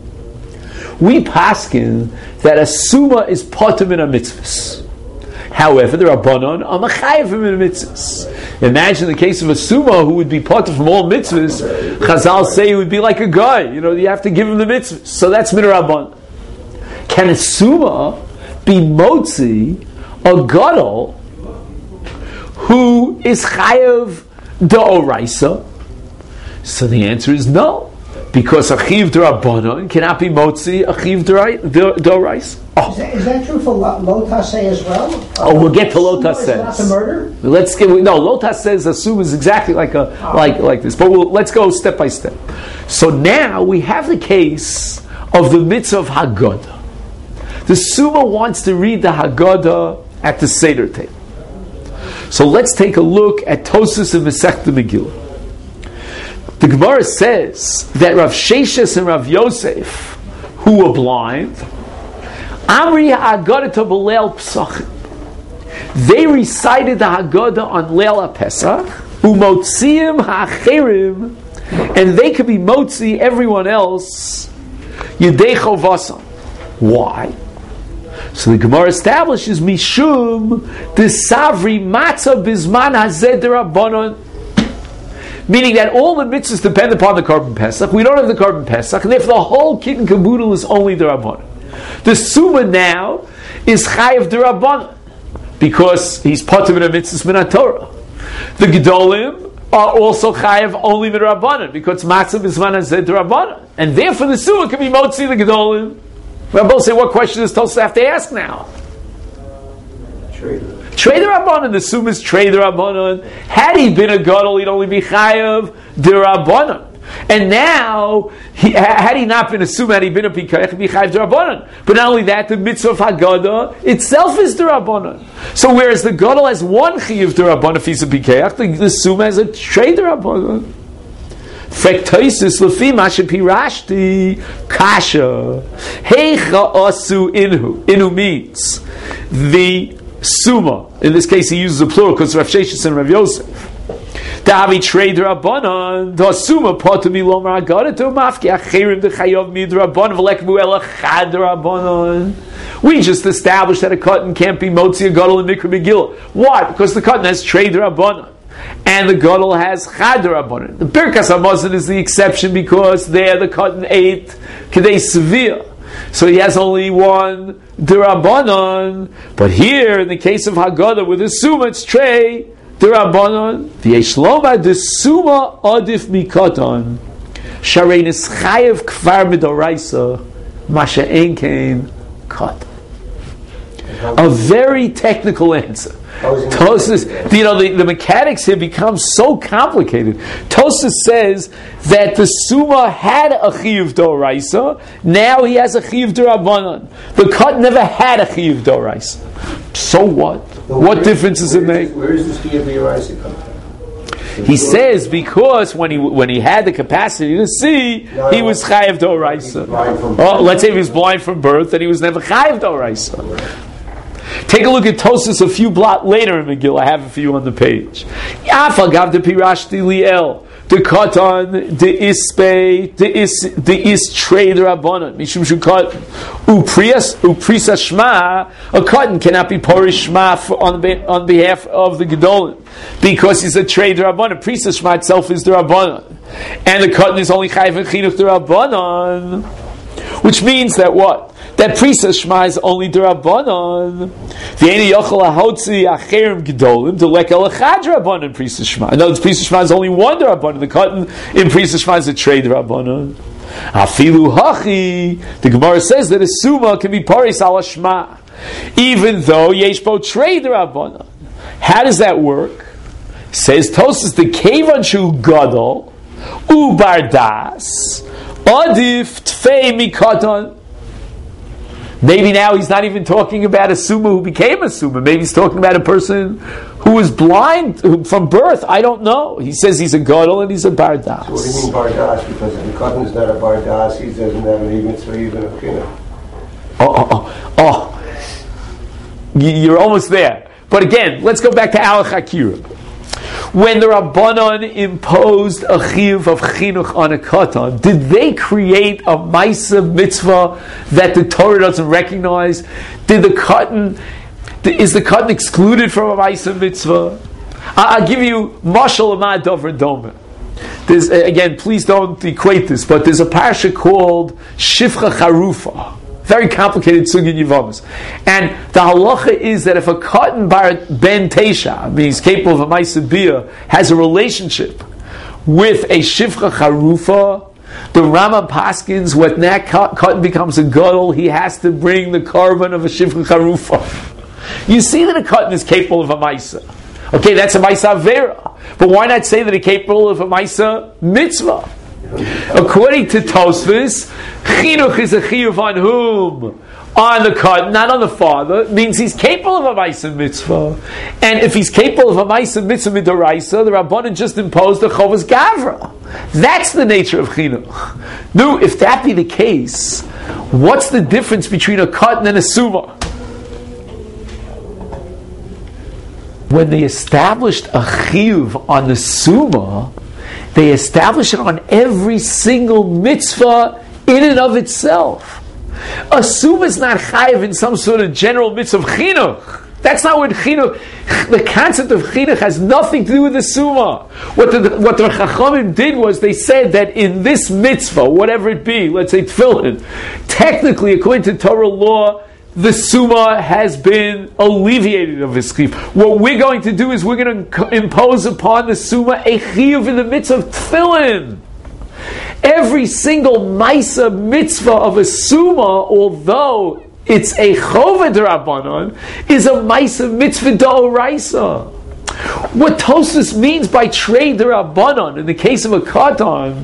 We paskin that a summa is potem in a mitzvahs. However, the Rabbanon are machayivim in mitzvahs. Imagine the case of a summa who would be potem from all mitzvahs. Chazal say he would be like a guy. You have to give him the mitzvahs. So that's min Rabbanon. Can a summa be motzi a gadol who is chayiv d'oraisa? So the answer is no, because achiv d'Rabbanon cannot be motzi achiv d'oraisa. Is that true for Lotas as well? We'll get to Lotas says. Not the murder. Lotas says assume is exactly like this, but let's go step by step. So now we have the case of the mitzvah of Haggadah. The Summa wants to read the Haggadah at the Seder table. So let's take a look at Tosfos and Masechta Megillah. The Gemara says that Rav Sheshes and Rav Yosef, who were blind, Amri Haggadah to B'Leil Pesachim. They recited the Haggadah on Leil HaPesach, Umotziim Ha'acherim, and they could be motzi everyone else, Yedei Chovasam. Why? So the Gemara establishes Mishum the Savri Matzah Bizman Hazeh D'Rabbanon, meaning that all the mitzvahs depend upon the Korban Pesach. We don't have the Korban Pesach, and therefore the whole kit and caboodle is only D'Rabbanon. The Summa now is Chayiv D'Rabbanon because he's potem in a mitzvah min Torah. The Gedolim are also Chayiv only D'Rabbanon because Matzah Bizman Hazeh D'Rabbanon, and therefore the Summa can be motzi the Gedolim. We'll say, what question does Tosfos have to ask now? Trade the Rabbanon. The Summa is trade the Rabbanon. Had he been a gadol, he'd only be chayav the Rabbanon. And now, had he not been a Summa, had he been a Pikach, he'd be chayav the Rabbanon. But not only that, the mitzvah of Haggadah itself is the Rabbanon. So whereas the gadol has one chayav the Rabbanon if he's a Pikach, the Summa has a trade the Rabbanon. Fektoisis lefi mashe pirashti kasha heicha asu inhu means the Summa. In this case, he uses a plural because Rav Sheshes and Rav Yosef. Davi trade Rabbanon the Summa potami lomar Haggadah to mafki acherim dechayav mid Rabbanon v'lekbu elachad Rabbanon. We just established that a cotton can't be motzi a gadol in Mikra Megillah. Why? Because the cotton has trade Rabbanon. And the gadol has chad Rabbanon. The Birkas Hamazon is the exception because there the cotton ate kedei severe, so he has only one D'Rabbanon. But here, in the case of Haggadah with the Summa, it's trey D'Rabbanon. V'yeshloma the Summa adif mikoton sharein is chayev kvar midoraisa masha ein kein katan. A very technical answer. Tosfos, the mechanics here become so complicated. Tosfos says that the Summa had a chiyuv d'oraisa, now he has a chiyuv d'Rabbanon. The cut never had a chiyuv d'oraisa. So what? What difference does it make? Where is this chiyuv d'oraisa come from? He says because when he had the capacity to see, he was chayiv d'oraisa. Let's say he was blind from birth, and he was never chayiv d'oraisa. Take a look at Tosfos a few blot later in Megillah. I have it for you on the page. Afagav de pirashti liel the katan the ispe the is trade Rabbanon mishum shukat uprisa shma. A cotton cannot be porish shma on behalf of the gedolim because he's a trade Rabbanon. Prisa shma itself is the Rabbanon, and the cotton is only chayv and chinuch the Rabbanon, which means that what? that Prisa Shema is only D'Rabbanan. V'yeni yochel ha'hotzi acherim gedolim delek el echad D'Rabbanan Prisa Shema. In other words, Prisa Shema is only one D'Rabbanan. The cotton in Prisa Shema is a trade D'Rabbanan. Afilu hachi, the Gemara says that a suma can be paris al Shema, even though yesh bo trade D'Rabbanan. How does that work? Says Tosas the kevan shu gadol u bardas adif tfei mikatan. Maybe now he's not even talking about a suma who became a suma. Maybe he's talking about a person who was blind from birth. I don't know. He says he's a gadol and he's a bardas. So what do you mean bardas? Because if the cotton is not a bardas, he doesn't have any mitzvah even of kinah. You're almost there. But again, let's go back to Al Chakira. When the Rabbanon imposed a chiyuv of chinuch on a katan, did they create a ma'aseh mitzvah that the Torah doesn't recognize? Is the katan excluded from a ma'aseh mitzvah? I'll give you mashal amad dover domer. There's, again, please don't equate this, but there's a parasha called Shifcha Charufa. Very complicated sugya yivamas. And the halacha is that if a katan bar ben teisha, means capable of a ma'aseh bia, has a relationship with a shifcha charufa, the Rambam paskins when that katan becomes a gadol, he has to bring the korban of a shifcha charufa. You see that a katan is capable of a ma'aseh. Okay, that's a ma'aseh avera. But why not say that it's capable of a ma'aseh mitzvah? According to Tosfos, chinuch is a chiyuv on whom? On the katan, not on the father. It means he's capable of a ma'aseh mitzvah. And if he's capable of a ma'aseh mitzvah midoraisa, the Rabbanan just imposed a chovas gavra. That's the nature of chinuch. Now, if that be the case, what's the difference between a katan and a suma? When they established a chiyuv on the suma, they establish it on every single mitzvah in and of itself. A suma is not chayiv in some sort of general mitzvah of chinuch. That's not what chinuch. The concept of chinuch has nothing to do with the suma. What the Chachamim did was they said that in this mitzvah, whatever it be, let's say tefillin, technically according to Torah law, the suma has been alleviated of his chiyuv. What we're going to do is we're going to impose upon the suma a chiyuv in the mitzvah of tefillin. Every single ma'aseh mitzvah of a suma, although it's a chova d'Rabbanan, is a ma'aseh mitzvah d'oraisa. What Tosfos means by trade d'Rabbanan in the case of a katan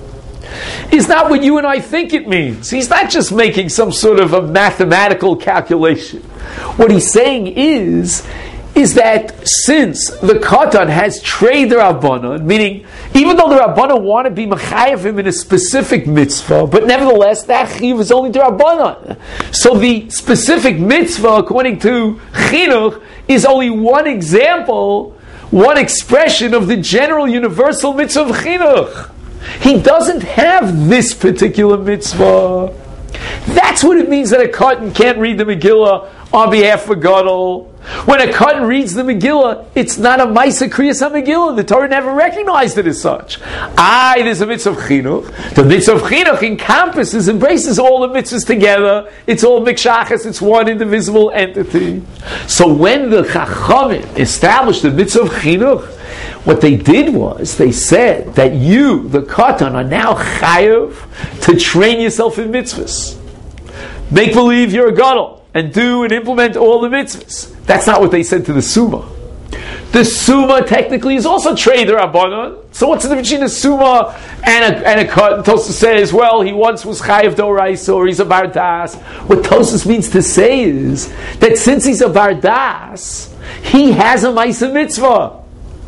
is not what you and I think it means. He's not just making some sort of a mathematical calculation. What he's saying is that since the katan has trade Rabbanan, meaning even though the Rabbanan want to be mechayev him in a specific mitzvah, but nevertheless that chiyuv is only the Rabbanan. So the specific mitzvah, according to chinuch, is only one example, one expression of the general universal mitzvah of chinuch. He doesn't have this particular mitzvah. That's what it means that a katan can't read the Megillah on behalf of a gadol. When a katan reads the Megillah, it's not a ma'aseh kriyas HaMegillah. The Torah never recognized it as such. There's a mitzvah of chinuch. The mitzvah of chinuch encompasses, embraces all the mitzvahs together. It's all mikshachas. It's one indivisible entity. So when the Chachamim established the mitzvah of chinuch, what they did was they said that you, the katan, are now chayav to train yourself in mitzvahs. Make believe you're a gadol and do and implement all the mitzvahs. That's not what they said to the suma. The suma technically is also trade Rabbanan. So what's the difference between a suma and a katan? Tosfos says, well, he once was chayav d'oraisa or he's a bardas. What Tosfos means to say is that since he's a bardas, he has a ma'aseh mitzvah.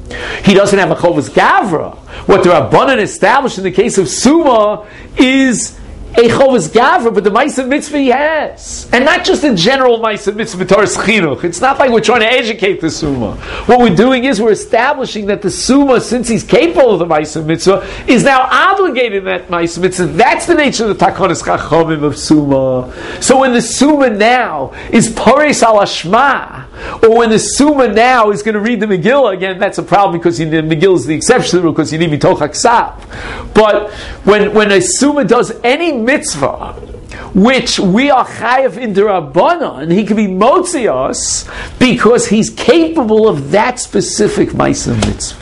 He doesn't have a chovas gavra. What the Rabbanan established in the case of suma is a chovas gavra, but the ma'aseh mitzvah he has, and not just a general ma'aseh mitzvah b'toras chinuch. It's not like we're trying to educate the suma. What we're doing is we're establishing that the suma, since he's capable of the ma'aseh mitzvah, is now obligated in that ma'aseh mitzvah. That's the nature of the takonos chachamim of suma. So when the suma now is paris al hashma, or when the suma now is going to read the Megillah, again, that's a problem because the Megillah is the exception because you need mitoch haksav. But when a suma does any mitzvah which we are chayav in derabanan, he can be motzi us because he's capable of that specific ma'aseh mitzvah.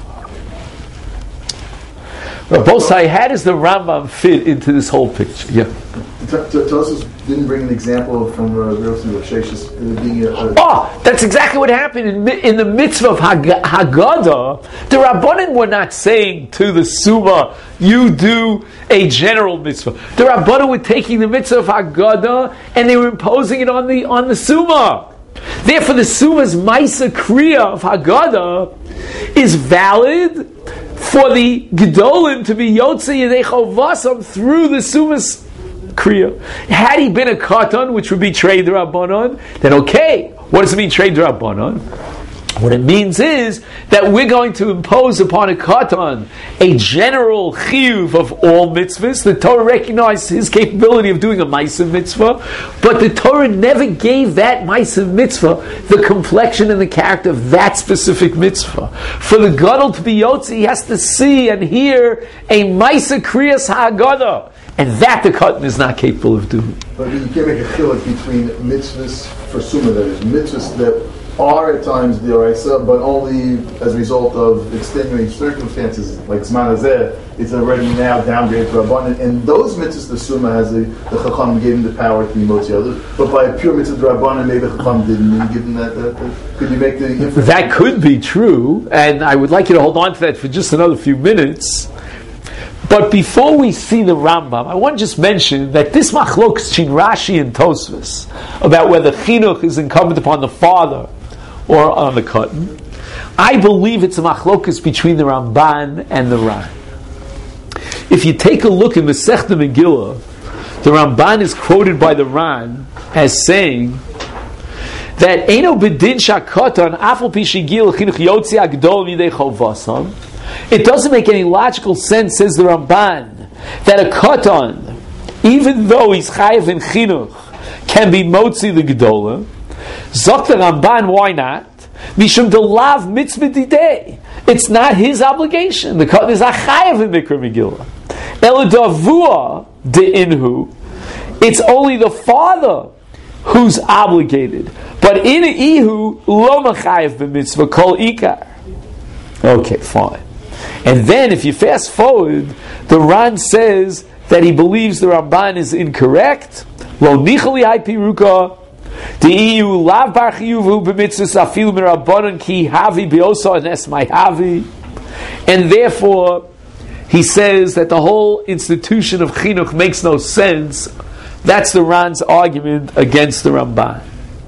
Rabosai, how does the Rambam fit into this whole picture? Yeah. Tosfos didn't bring an example from Yosef of Sheshis being that's exactly what happened in the mitzvah of Haggadah. The Rabbanim were not saying to the Summa, you do a general mitzvah. The Rabbanim were taking the mitzvah of Haggadah and they were imposing it on the Summa. Therefore, the Summa's Maisa Kriya of Haggadah is valid for the Gedolim to be Yotzei Yedei Chovasam through the Summa's Kriya. Had he been a Katan, which would be Trade Rabbanon, then okay. What does it mean, Trade Rabbanon? What it means is that we're going to impose upon a Katan a general chiyuv of all mitzvahs. The Torah recognized his capability of doing a ma'aseh mitzvah, but the Torah never gave that ma'aseh mitzvah the complexion and the character of that specific mitzvah. For the gadol to be yotzi, he has to see and hear a ma'aseh kriyas ha'agadah, and that the Katan is not capable of doing. But you can't make a chiluk between mitzvahs for summa, that is, mitzvahs that are at times the oraisa, but only as a result of extenuating circumstances, like Zman Hazeh, it's already now downgraded to Rabbanan. And those mitzvahs, the Summa has the Chacham gave him the power to be Motzi others, but by a pure mitzvah Rabbanan, maybe the Chacham didn't give him that. Could you make the inference? That could be true, and I would like you to hold on to that for just another few minutes. But before we see the Rambam, I want to just mention that this machlokas between Rashi and Tosfos about whether chinuch is incumbent upon the father or on the Katan, I believe it's a machlokas between the Ramban and the Ran. If you take a look in Masechta Megillah, the Ramban is quoted by the Ran as saying that Eino bedin shakatan afal pi shigil chinuch yotzi agdol midei chovasam. It doesn't make any logical sense, says the Ramban, that a Katan, even though he's chayav in chinuch, can be motzi the gedola. Zok the Ramban, why not? Mishum delav mitzvah didei. It's not his obligation. The Katan is a chayav in Mikra Megillah. Eladavua de'inhu. It's only the father who's obligated. But in ihu lo machayav b'mitzvah kol ikar. Okay, fine. And then if you fast forward, the Ran says that he believes the Ramban is incorrect. Lo nichali hai piruka. The EU lav bar chiyuvu b'mitzvahs afilu mirabanan ki havi biosa anes my havi, and therefore he says that the whole institution of chinuch makes no sense. That's the Ran's argument against the Ramban.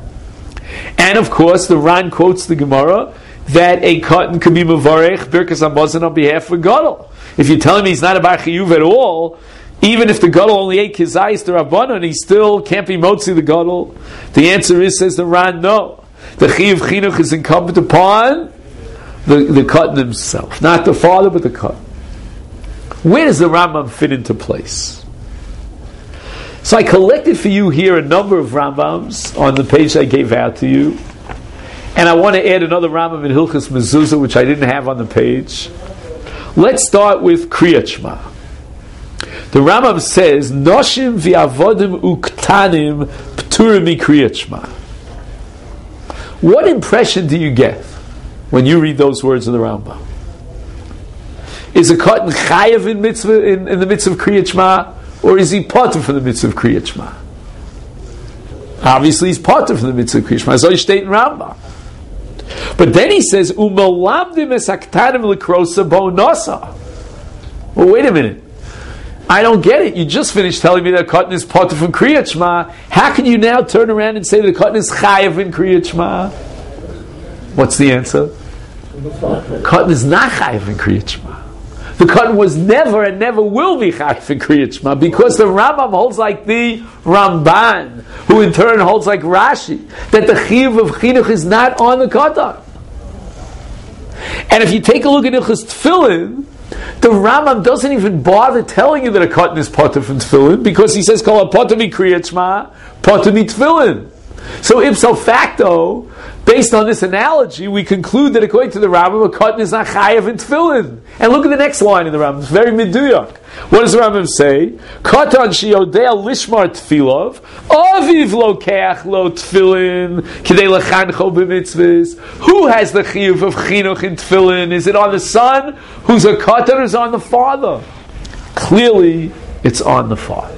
And of course, the Ran quotes the Gemara that a Katan can be mevarech birkas hamazon on behalf of gadol. If you're telling me he's not a bar chiyuv at all, even if the gadol only ate kizayis the rabbanon, he still can't be motzi the gadol. The answer is, says the Ran, no. The chiyuv chinuch is incumbent upon the Katan himself, not the father, but the Katan. Where does the Rambam fit into place? So I collected for you here a number of Rambams on the page I gave out to you, and I want to add another Rambam in Hilchas Mezuzah, which I didn't have on the page. Let's start with Kriyat Shema. The Rambam says, Noshim v'avodim uktanim p'turim mikriyat Shema. What impression do you get when you read those words of the Rambam? Is a Katan chayav in the mitzvah of Kriyat Shema, or is he potter from the mitzvah of Kriyat Shema? Obviously he's potter from the mitzvah of Kriyat Shema. So he state in Rambam. But then he says, Umelamdim es haktanim l'krosa bo nosa. Well, wait a minute. I don't get it. You just finished telling me that Katan is potter from Kriyat Shema. How can you now turn around and say that Katan is chayav in Kriyat Shema? What's the answer? Katan is not chayav in Kriyat Shema. The Katan was never and never will be chayav in Kriyat Shema, because the Rambam holds like the Ramban, who in turn holds like Rashi, that the chiyuv of chinuch is not on the Katan. And if you take a look at Ilchus Tefillin, the Rambam doesn't even bother telling you that a Katan is potter from Tefillin, because he says, Kol ha-potter mi Kriyat Shema, potter mi Tefillin. So ipso facto, based on this analogy, we conclude that according to the Rambam, a katan is not chayav in tefillin. And look at the next line in the Rambam. It's very miduyak. What does the Rambam say? Katan sheyodea lishmar tefilov, aviv lokeach lo tefillin, kidei lechancho b'mitzvahs. Who has the chiyuv of chinuch in tefillin? Is it on the son, who's a katan, or is it on the father? Clearly, it's on the father.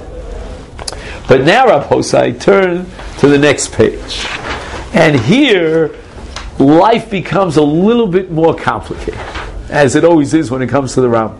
But now, Rav Hosai, turn to the next page. And here, life becomes a little bit more complicated, as it always is when it comes to the Rambam.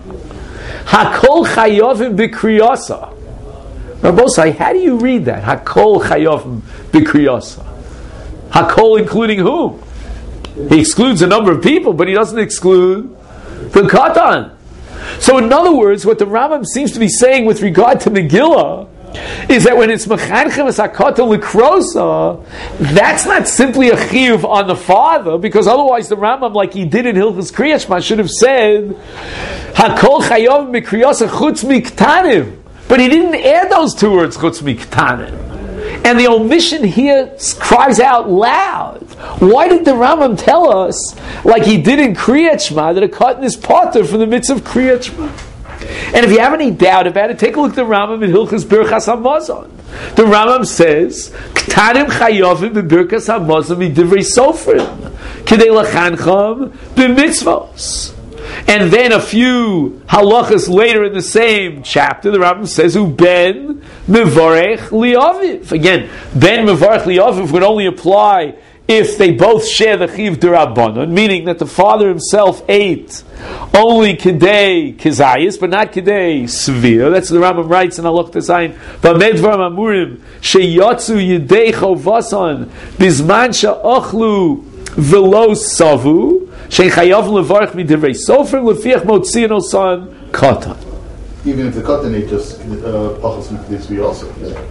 Hakol chayovim b'kriyasa. Rav Hosai, how do you read that? Hakol chayovim b'kriyasa. Hakol including whom? He excludes a number of people, but he doesn't exclude the katan. So in other words, what the Rambam seems to be saying with regard to Megillah is that when it's mechanchem es hakatan l'krosa, that's not simply a chiyuv on the father, because otherwise the Rambam, like he did in Hilchos Kriyas Shema, should have said hakol chayov mikriyasa chutz miktanim, but he didn't add those two words chutz miktanim, and the omission here cries out loud. Why did the Rambam tell us, like he did in Kriyas Shema, that a katan is patur from the mitzvah of Kriyas Shema? And if you have any doubt about it, take a look at the Rambam in Hilchos Birchas Hamazon. The Rambam says, "Ktanim chayovim b'Birchas Hamazon midivrei sofrim, k'dei lachancham b'mitzvos." And then a few halachas later in the same chapter, the Rambam says, "Uben mevarech liaviv." Again, ben mevarech liaviv would only apply if they both share the chiv d'Rabbanan, meaning that the father himself ate only kidei kizayis, but not kidei svir. That's what the Rambam writes in Halach Tezayin. B'mei dvarim amurim sheyatzu yidei chovasan bizman she'ochlu v'lo savu shechayav levarich midivrei sofer lefiach motziin osan katan. Even if the katan ate just pachas mikdei also.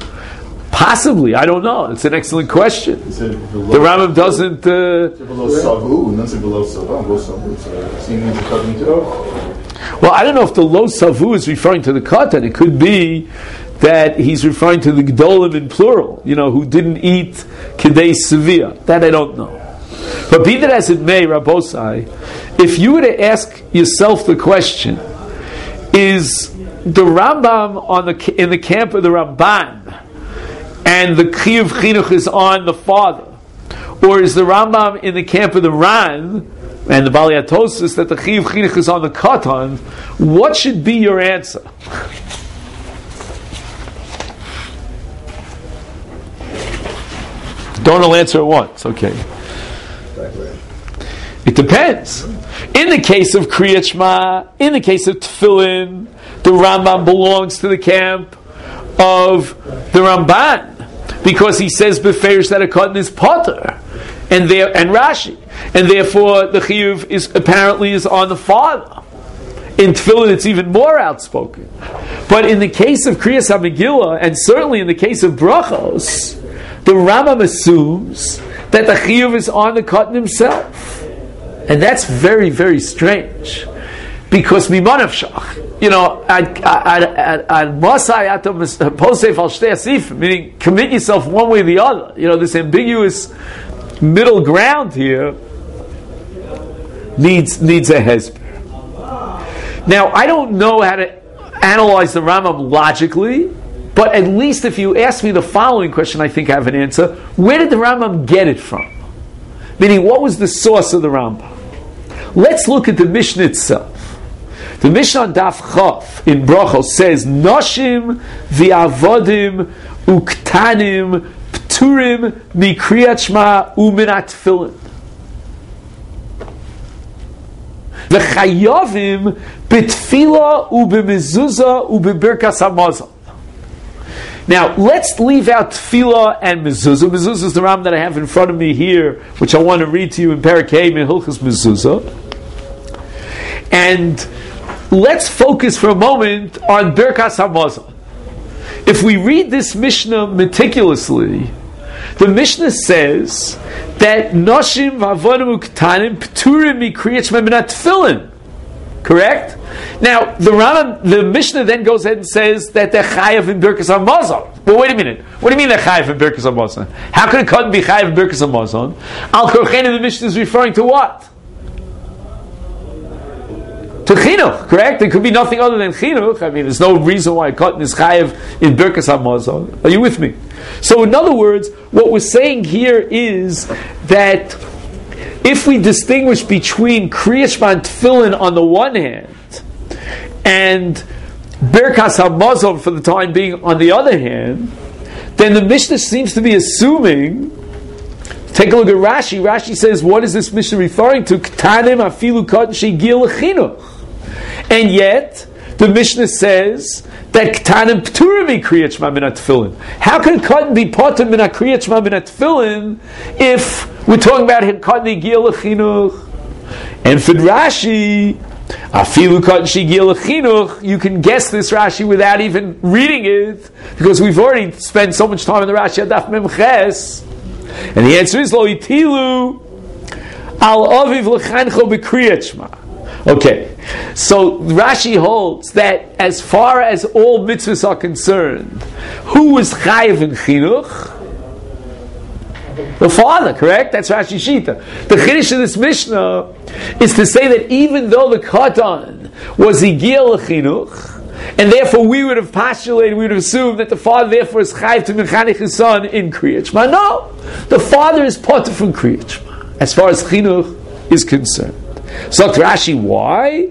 Possibly, I don't know. It's an excellent question. The Rambam doesn't. Well, I don't know if the lo savu is referring to the katan. It could be that he's referring to the gdolim in plural. Who didn't eat kidei sevia. That I don't know. But be that as it may, Rabbosai, if you were to ask yourself the question, is the Rambam in the camp of the Ramban, and the chiyuv chinuch is on the father, or is the Rambam in the camp of the Ran and the Balei HaTosfos that the chiyuv chinuch is on the katan? What should be your answer? Don't all answer at once. Okay. It depends. In the case of Kriyas Shema, in the case of Tefillin, the Rambam belongs to the camp of the Ramban, because he says beferish that a katan is patur, and Rashi, and therefore the chiyuv is on the father. In Tefillin, it's even more outspoken. But in the case of Kriyas HaMegillah, and certainly in the case of brachos, the Rambam assumes that the chiyuv is on the katan himself, and that's very, very strange, because mimanavshach. Meaning commit yourself one way or the other. This ambiguous middle ground here needs a hesper. Now, I don't know how to analyze the Rambam logically, but at least if you ask me the following question, I think I have an answer. Where did the Rambam get it from? Meaning, what was the source of the Rambam? Let's look at the Mishnah itself. The Mishnah on Daf Chav in Brachos says, "Noshim v'avodim uktanim pturim mikriyat shema u'minat tefillin. V'chayavim b'tfila u'b'mezuzah u'b'birkas hamazon." Now, let's leave out tefillah and mezuzah. Mezuzah is the Rambam that I have in front of me here, which I want to read to you in Perek Hey in Hilchos Mezuzah. And let's focus for a moment on Birkas Hamazon. If we read this Mishnah meticulously, the Mishnah says that Noshim v'avodim uktanim pturim mikriyat shema minat tefillin. Correct? Now, the Mishnah then goes ahead and says that they're chayav in Birkas Hamazon. But wait a minute. What do you mean they're chayiv in Birkas Hamazon? How could a cotton be chayiv in Birkas Hamazon? Al Korchein, the Mishnah is referring to what? To chinuch, correct? There could be nothing other than chinuch. I mean, there's no reason why a cotton is chayiv in Birkas Hamazon. Are you with me? So, in other words, what we're saying here is that if we distinguish between Kriyat Shema and Tefillin on the one hand, and Birkas Hamazon for the time being on the other hand, then the Mishnah seems to be assuming. Take a look at Rashi. Rashi says, what is this Mishnah referring to? K'tanim afilu cotton she'gil l'chinuch. And yet, the Mishnah says that K'tanim p'turim kriyat shema min ha'tefillin. How can a cotton be potter min ha'kriyat shema min ha'tefillin if we're talking about him cotton she'gil l'chinuch? And for Rashi, afilu cotton she'gil l'chinuch, you can guess this Rashi without even reading it, because we've already spent so much time in the Rashi Adaf Mem Ches. And the answer is lo itilu al aviv l'chancho b'kriyat shema. Okay, so Rashi holds that as far as all mitzvahs are concerned, who is chayiv in chinuch? The father, correct? That's Rashi Shita. The chiddush of this Mishnah is to say that even though the katan was igil l'chinuch, and therefore we would have postulated, we would have assumed that the father therefore is chayiv to mechanech his son in Kriyat Shema. No, the father is potter from Kriyat Shema as far as chinuch is concerned. So Rashi, why?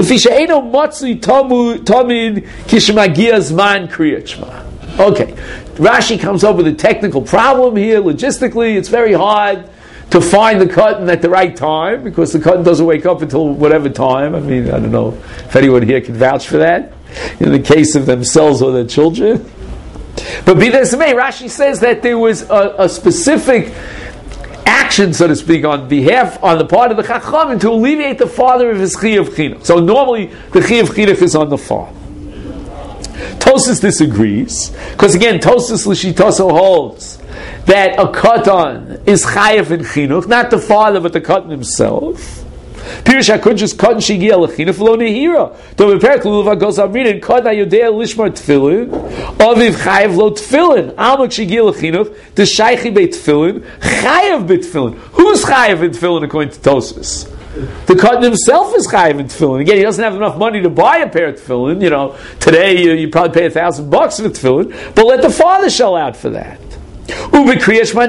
Okay, Rashi comes up with a technical problem here. Logistically, it's very hard to find the cotton at the right time, because the cotton doesn't wake up until whatever time. I mean, I don't know if anyone here can vouch for that, in the case of themselves or their children. But be that as it may, Rashi says that there was a specific action, so to speak, on the part of the Chachamim to alleviate the father of his Chiyuv Chinuch. So normally the Chiyuv Chinuch is on the father. Tosfos disagrees, because again, Tosfos L'shitaso holds that a katan is chayav in chinuch, not the father but the katan himself. Pirush HaKudosh katan shegiya l'chinuch v'lo nehira. Though Perek Lulav goes on reading katan yodea lishmar tefillin, aviv chayav lo tefillin, almak shegiya l'chinuch, d'shaychi beit tefillin, chayav beit tefillin. Who's chayav in tefillin according to Tosfos? The cotton himself is chayiv in tefillin. Again, he doesn't have enough money to buy a pair of tefillin. You know, today you probably pay $1,000 for tefillin, but let the father shell out for that. And he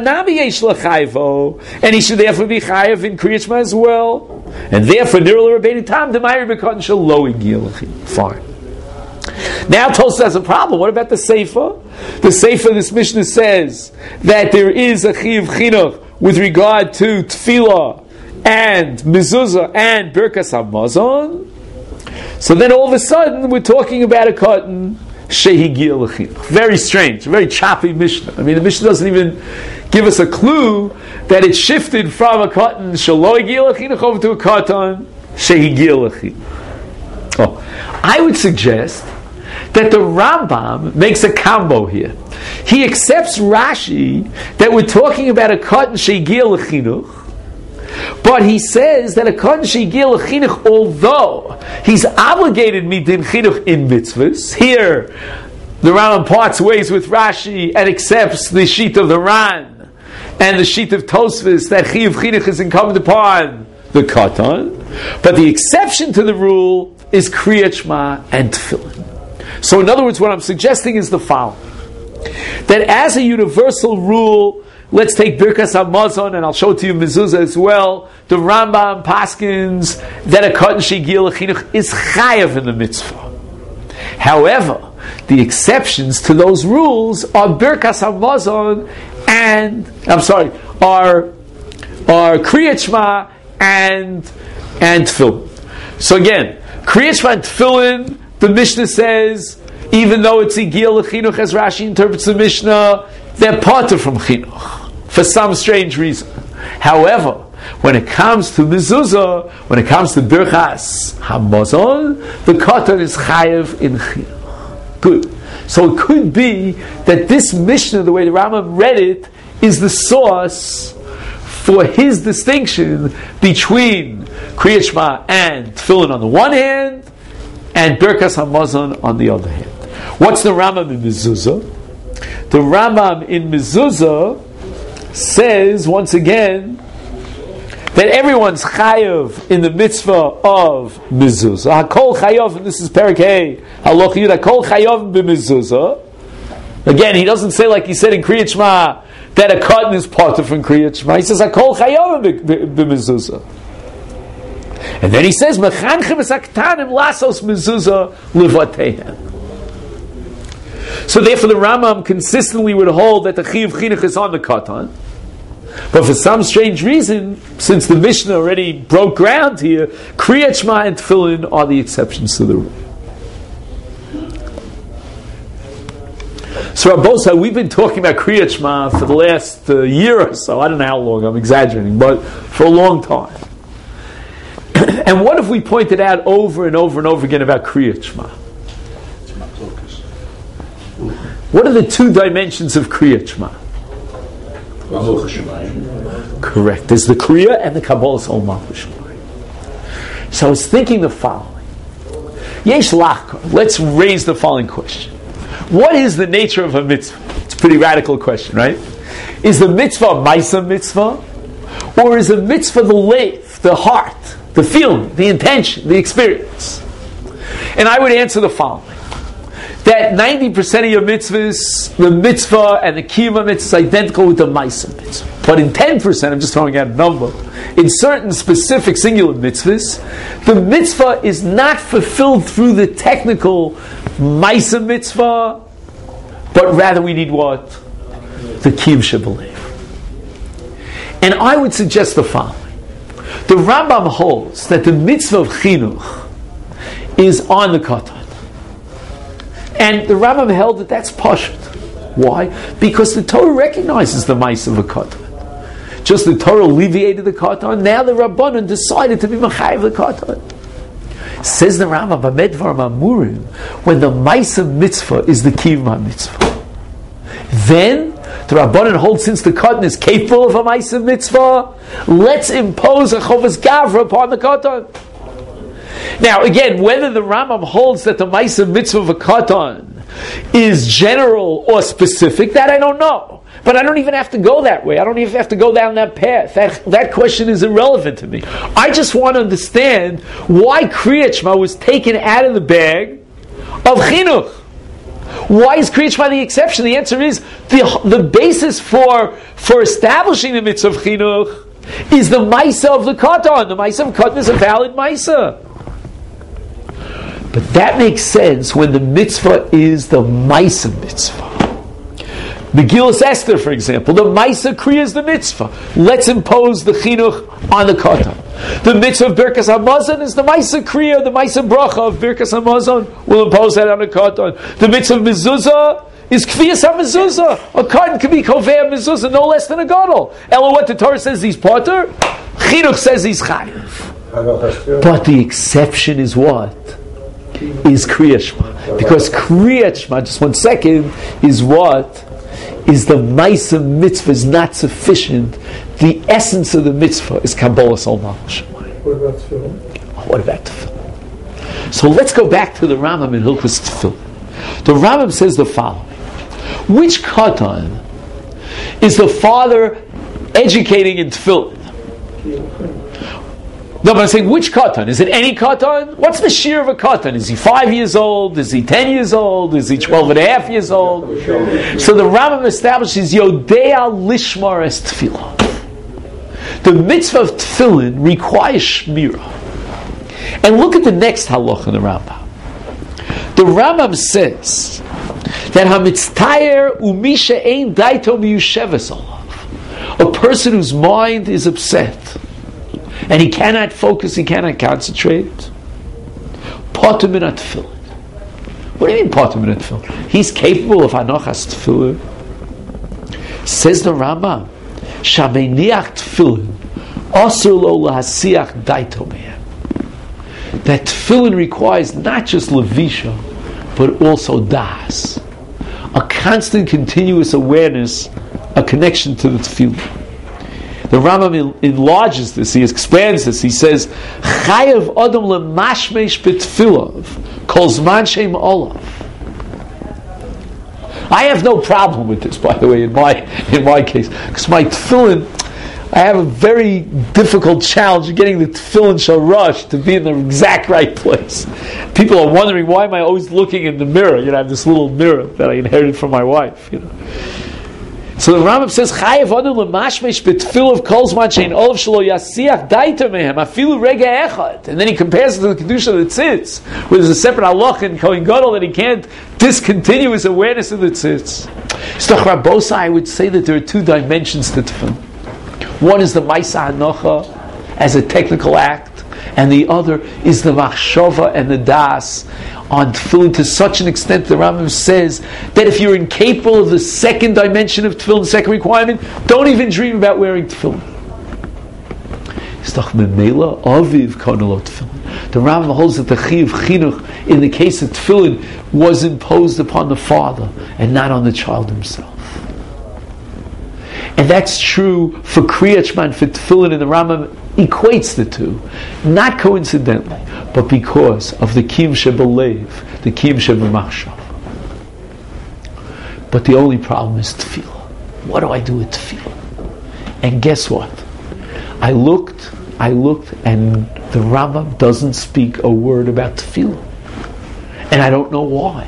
should therefore be chayiv in Kriyat Shema as well. And therefore, nirul rabbeinu tam demayir b'cotton shel lo igil. Fine. Now Tosfos has a problem. What about the Sefer? The Sefer, this Mishnah says that there is a chiyuv chinuch with regard to tefillah and mezuzah and Birkas Hamazon. So then all of a sudden we're talking about a cotton shehigia l'chinuch. Very strange, very choppy Mishnah. I mean, the Mishnah doesn't even give us a clue that it shifted from a cotton shelo higia l'chinuch over to a cotton shehigia l'chinuch. Oh, I would suggest that the Rambam makes a combo here. He accepts Rashi that we're talking about a cotton shehigia l'chinuch, but he says that a cotton shehigia l'chinuch, although he's obligated midin chinuch in mitzvahs, here the Rambam parts ways with Rashi and accepts the sheet of the Ran and the sheet of Tosfos that chiyuv chinuch is incumbent upon the katan, but the exception to the rule is Kriyat Shema and Tefillin. So in other words, what I'm suggesting is the following: that as a universal rule, let's take Birkas Hamazon, and I'll show it to you mezuzah as well. The Rambam paskins that a cotton shehigia l'chinuch is chayav in the mitzvah. However, the exceptions to those rules are Birkas Hamazon are Kriyat Shema and Tefillin. So again, Kriyat Shema and Tefillin, the Mishnah says, even though it's Higia l'chinuch as Rashi interprets the Mishnah, they're parted from chinuch for some strange reason. However, when it comes to mezuzah, when it comes to Birkas Hamazon, the katan is chayav in chinuch. Good. So it could be that this Mishnah, the way the Rambam read it, is the source for his distinction between Kriyat Shema and Tefillin on the one hand, and Birkas Hamazon on the other hand. What's the Rambam in mezuzah? The Rambam in Mezuzah says once again that everyone's chayav in the mitzvah of mezuzah. Hakol chayav, and this is Perek Hey, Halacha Yud, Hakol chayav b'mezuzah. Again, he doesn't say like he said in Kriyat Shema that a cotton is part of from Kriyat Shema. He says Hakol chayav b'mezuzah. And then he says Mechanchem es haktanim lasos mezuzah levatehem. So therefore the Rambam consistently would hold that the chiyuv chinuch is on the katan. But for some strange reason, since the Mishnah already broke ground here, Kriyat Shema and Tefillin are the exceptions to the rule. So Rabosai, we've been talking about Kriyat Shema for the last year or so. I don't know how long, I'm exaggerating, but for a long time. And what have we pointed out over and over and over again about Kriyat Shema? What are the two dimensions of Kriyat Shema? Correct. There's the Kriya and the Kabbalas Ol Malchus Shemayim. So I was thinking the following. Yesh lachkar. Let's raise the following question. What is the nature of a mitzvah? It's a pretty radical question, right? Is the mitzvah a Maisa mitzvah? Or is a mitzvah the leiv, the heart, the feeling, the intention, the experience? And I would answer the following. That 90% of your mitzvahs, the mitzvah and the kiyum mitzvah is identical with the Maisa mitzvah. But in 10%, I'm just throwing out a number, in certain specific singular mitzvahs, the mitzvah is not fulfilled through the technical Maisa mitzvah, but rather we need what? The kiyum shebelev. And I would suggest the following. The Rambam holds that the mitzvah of chinuch is on the katan. And the Rambam held that that's pashut. Why? Because the Torah recognizes the mice of a katan. Just the Torah alleviated the katan, now the Rabbanan decided to be machayev the katan. Says the Rambam, Bamedvar Mamurim, when the mice of mitzvah is the kiyum mitzvah, then the Rabbanan holds, since the katan is capable of a mice of mitzvah, let's impose a chovas gavra upon the katan. Now, again, whether the Rambam holds that the Maisa Mitzvah of a Katan is general or specific, that I don't know. But I don't even have to go that way. I don't even have to go down that path. That question is irrelevant to me. I just want to understand why Kriyat Shema was taken out of the bag of Chinuch. Why is Kriyat Shema the exception? The answer is the basis for establishing the Mitzvah of Chinuch is the Maisa of the Katan. The Maisa of Katan is a valid Maisa. But that makes sense when the mitzvah is the Maisa mitzvah. Megillas Esther, for example, the Maisa Kriya is the mitzvah. Let's impose the chinuch on the katan. The mitzvah of Birkas Hamazon is the Maisa Kriya, the Maisa Bracha of Birkas Hamazon. We'll impose that on the katan. The mitzvah of Mezuzah is Kfiyas HaMezuzah. A katan can be Kovei Mezuzah no less than a gadol. Ella, what the Torah says he's potter, chinuch says he's chayiv. But the exception is what? Is Kriyat Shema. Because Kriyat Shema, just 1 second, is what? Is the Maisa mitzvah is not sufficient. The essence of the mitzvah is Kabbalas Ol Malchus Shemayim. What about Tefillin? So let's go back to the Rambam in Hilchos Tefillin. The Rambam says the following. Which katan is the father educating in Tefillin? No, but I'm saying which katan? Is it any katan? What's the shear of a katan? Is he 5 years old? Is he 10 years old? Is he 12 and a half years old? So the Rambam establishes Yodea Lishmar es Tefillah. The mitzvah of Tefillin requires Shmirah. And look at the next halach in the Rambam. The Rambam says that Hamitztayer Umisha Ein Daito Miyusheves Olav. A person whose mind is upset and he cannot focus, he cannot concentrate. Potter min tefillin. What do you mean potter min tefillin? He's capable of hanochas tefillin. Says the Rambam, Shameniach tefillin, asur lo lahasiach daito mehem. That tefillin requires not just levisha, but also das. A constant, continuous awareness, a connection to the tefillin. The Rambam enlarges this, he expands this, he says, Chayav Adam lemashmesh b'tfilav, kol zman sheim olav. I have no problem with this, by the way, in my case, because my tefillin, I have a very difficult challenge of getting the tefillin sharash to be in the exact right place. People are wondering, why am I always looking in the mirror? I have this little mirror that I inherited from my wife. So the Rambam says, "Chayev anu lemashmesh betfil of kol zman shein olav shelo yasiach daiter mehem afilu rega echad." And then he compares it to the kedusha of the tzitz, where there's a separate halach in Kohen Gadol that he can't discontinue his awareness of the tzitz. So Rabbosa, I would say that there are two dimensions to tefillin. One is the Maisa Hanocha as a technical act, and the other is the Machshava and the Das on tefillin, to such an extent the Rambam says that if you're incapable of the second dimension of tefillin, the second requirement, don't even dream about wearing tefillin. The Rambam holds that the Chiyuv Chinuch in the case of tefillin was imposed upon the father and not on the child himself. And that's true for Kriyat Shema and for tefillin, and the Rambam equates the two, not coincidentally, but because of the Kiyum Shebelev, the Kiyum Shebemachshav. But the only problem is tefillah. What do I do with tefillah? And guess what? I looked, and the Rambam doesn't speak a word about tefillah. And I don't know why.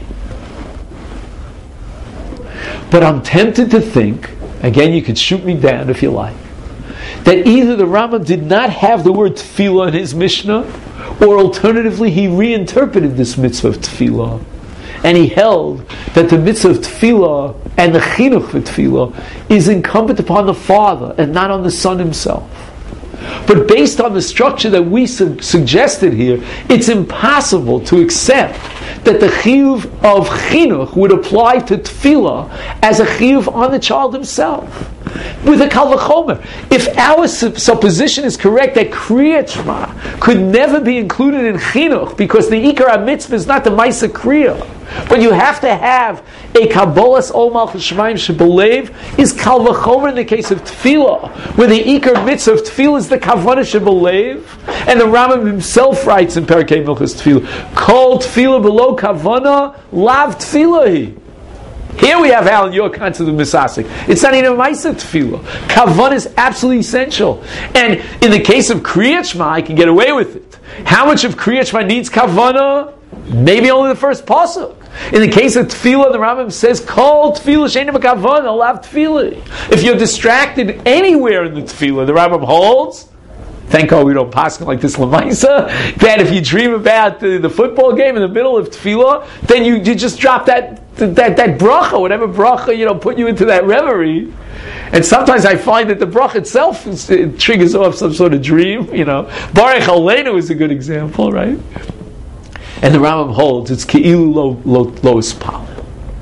But I'm tempted to think, again, you could shoot me down if you like, that either the Rambam did not have the word tefillah in his Mishnah, or alternatively he reinterpreted this mitzvah of tefillah, and he held that the mitzvah of tefillah and the chinuch for tefillah is incumbent upon the father and not on the son himself. But based on the structure that we suggested here, it's impossible to accept that the chiyuv of chinuch would apply to tefillah as a chiyuv on the child himself. With a kal v'chomer, if our supposition is correct that Kriyat Shema could never be included in chinuch because the ikar HaMitzvah is not the Maisa Kriya, but you have to have a Kabbalas Ol Malchus Shemayim Shebelev, is kal v'chomer in the case of tefillah, where the ikar mitzvah of tefillah is the Kavana Shebelev, and the Rambam himself writes in Perkei Milchus Tefillah, Kol tefillah below Kavana, lav tefillah. Here we have Alan, your concept of misasik. It's not even a Maisa tefillah. Kavan is absolutely essential. And in the case of Kriyat Shema, I can get away with it. How much of Kriyat Shema needs kavana? Maybe only the first pasuk. In the case of tefillah, the Rambam says, Kol tefillah she'ein b'kavana, lav tefillah. If you're distracted anywhere in the tefillah, the Rambam holds, thank God we don't pass like this lemaisa, that if you dream about the football game in the middle of tefillah, then you just drop that bracha, whatever bracha, put you into that reverie. And sometimes I find that the bracha itself it triggers off some sort of dream, Baruch Aleinu is a good example, right? And the Rambam holds, it's ke'ilu lo ispal.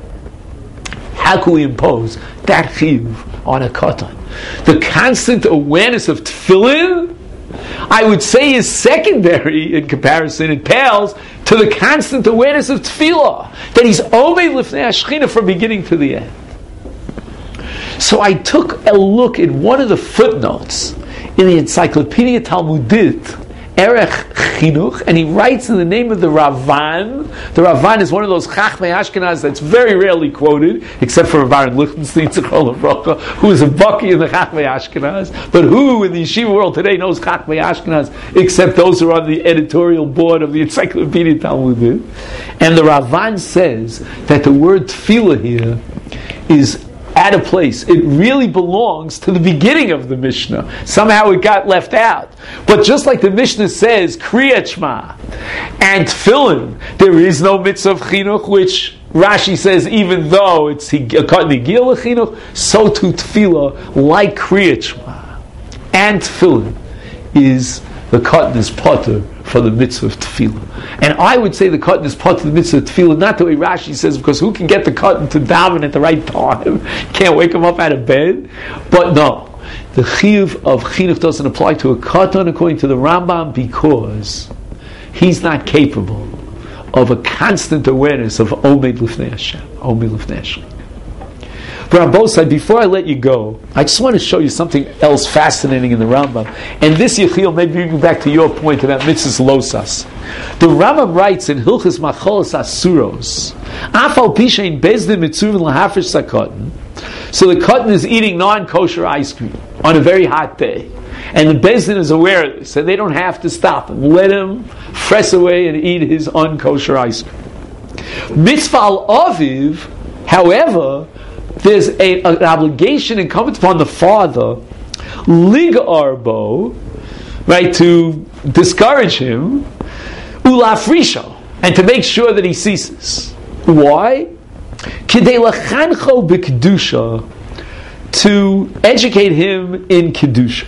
How can we impose that chiyuv on a katan? The constant awareness of tefillin, I would say, is secondary in comparison. It pales to the constant awareness of tefillah, that he's omeid lifnei Shechina from beginning to the end. So I took a look at one of the footnotes in the Encyclopedia Talmudit, Erech Chinuch, and he writes in the name of the Ravan. The Ravan is one of those Chachmei Ashkenaz that's very rarely quoted, except for Baron Lichtenstein, Zichron Livracha, who is a Baki in the Chachmei Ashkenaz, but who in the yeshiva world today knows Chachmei Ashkenaz, except those who are on the editorial board of the Encyclopedia Talmudit. And the Ravan says that the word tefillah here is at a place. It really belongs to the beginning of the Mishnah. Somehow it got left out. But just like the Mishnah says, Kriyat Shema and Tefillin, there is no mitzvah of chinuch, which Rashi says even though it's a nigil chinuch, so too Tefillah, like Kriyat Shema and Tefillin, is the katan is potter for the mitzvah of tefillah. And I would say the katan is potter for the mitzvah of tefillah, not the way Rashi says, because who can get the katan to daven at the right time? Can't wake him up out of bed. But no, the chiyuv of chinuch doesn't apply to a katan according to the Rambam, because he's not capable of a constant awareness of omeid lifnei Hashem, omeid lifnei Hashem. But on both sides, before I let you go, I just want to show you something else fascinating in the Rambam. And this, Yechiel, maybe bring back to your point about mitzvahs losas. The Rambam writes in Hilchos Macholos Asuros, Afal Pishein Bezdin Mitzuvin Lahafish Sakotin. So the cotton is eating non-kosher ice cream on a very hot day. And the Bezdin is aware of this, and they don't have to stop him. Let him press away and eat his unkosher ice cream. Mitzvah al-Aviv, however, there's an obligation incumbent upon the father, lig arbo, right, to discourage him, ulafrisho, and to make sure that he ceases. Why? Kidei lachancho b'kedusha, to educate him in kedusha.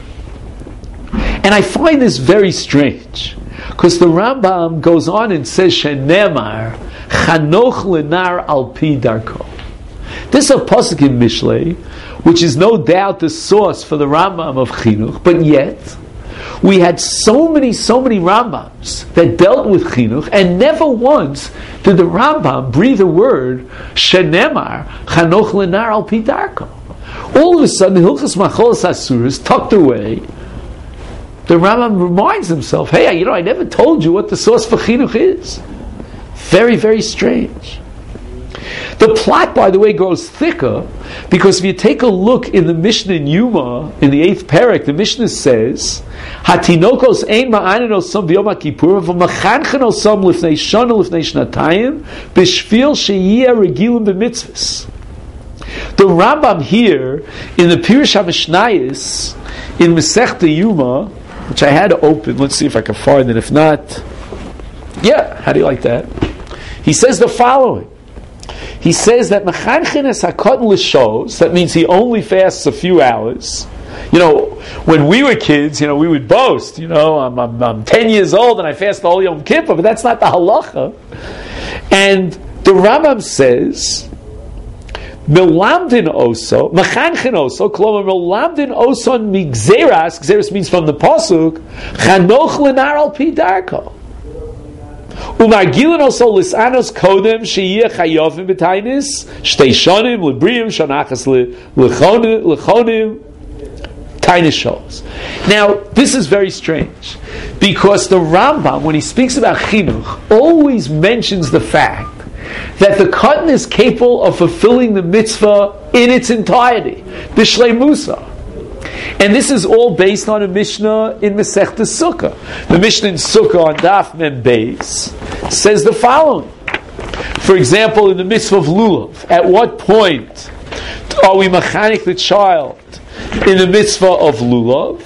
And I find this very strange, because the Rambam goes on and says, Shenemar, chanoch lenar al pi darko. This is a pasuk in Mishlei, which is no doubt the source for the Rambam of Chinuch, but yet, we had so many Rambams that dealt with Chinuch, and never once did the Rambam breathe a word, Shenemar, chanoch lenar al pi darko. All of a sudden, Hilchos Macholos Asur is tucked away. The Rambam reminds himself, hey, I never told you what the source for Chinuch is. Very, very strange. The plot, by the way, grows thicker, because if you take a look in the Mishnah in Yuma, in the 8th parak, the Mishnah says, Hatinokos ein ma'anin osam b'yom ha'kippur, v'machanchen osam lifnei shana lifnei shnatayim, b'shvil sheyiyah regilim b'mitzvahs. The Rambam here, in the Pirush HaMishnayos, in Masechta Yuma, which I had to open, let's see if I can find it, if not, yeah, how do you like that? He says the following. He says that Mechanchen es HaKotten l'shos, that means he only fasts a few hours. When we were kids, we would boast, I'm 10 years old and I fast the whole Yom Kippur, but that's not the halacha. And the Rambam says, Melamdin oso, Mechanchen oso, Kolomar Melamdin oson migzeras, Gzeras means from the Pasuk, Chanoch lenar al pi darko. Umargilin oso lisanos kodem sheyiyah chayovim b'tainis, shtei shonim, lebriim, shonachas lechonim, tainis shows. Now, this is very strange, because the Rambam, when he speaks about Chinuch, always mentions the fact that the cotton is capable of fulfilling the mitzvah in its entirety, b'shlei musa. And this is all based on a Mishnah in Masechta Sukkah. The Mishnah in Sukkah on Daf Mem Beis says the following. For example, in the mitzvah of Lulav, at what point are we mechanik the child in the mitzvah of Lulav?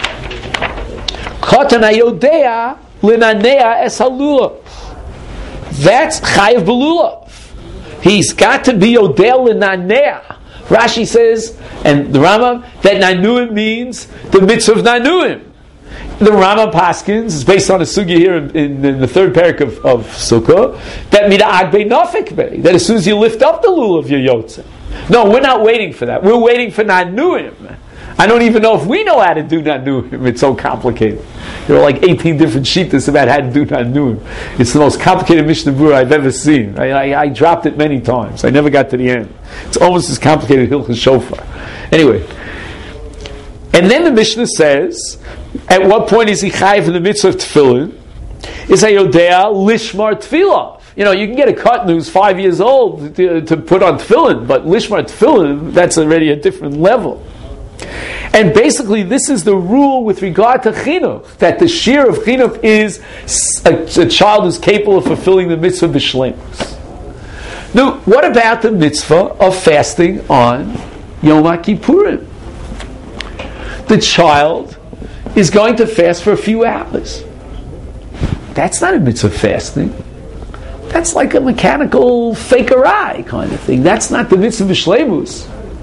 Katan hayodea linanea es halulav. That's chayav b'lulav. He's got to be yodel linanea. Rashi says, and the Rambam, that nanuim means the mitzvah of nanuim. The Rambam Paskins is based on a sugya here in the 3rd parak of Sukkah, that mida'ag be'nafik be, that as soon as you lift up the lulav, you're yotze. No, we're not waiting for that. We're waiting for nanuim. I don't even know if we know how to do nanuim. It's so complicated. There are like 18 different shittas about how to do nanuim. It's the most complicated Mishnah Berurah I've ever seen. I dropped it many times. I never got to the end. It's almost as complicated as Hilchos Shofar. Anyway. And then the Mishnah says, at what point is he chayiv in the mitzvah of tefillin? Is hayodea lishmar tefillah. You can get a cotton who's 5 years old to put on tefillin, but lishmar tefillin, that's already a different level. And basically, this is the rule with regard to chinuch, that the shear of chinuch is a child who's capable of fulfilling the mitzvah b'shleimus. Now, what about the mitzvah of fasting on Yom HaKippurim? The child is going to fast for a few hours. That's not a mitzvah fasting. That's like a mechanical fakerai kind of thing. That's not the mitzvah b'shleimus.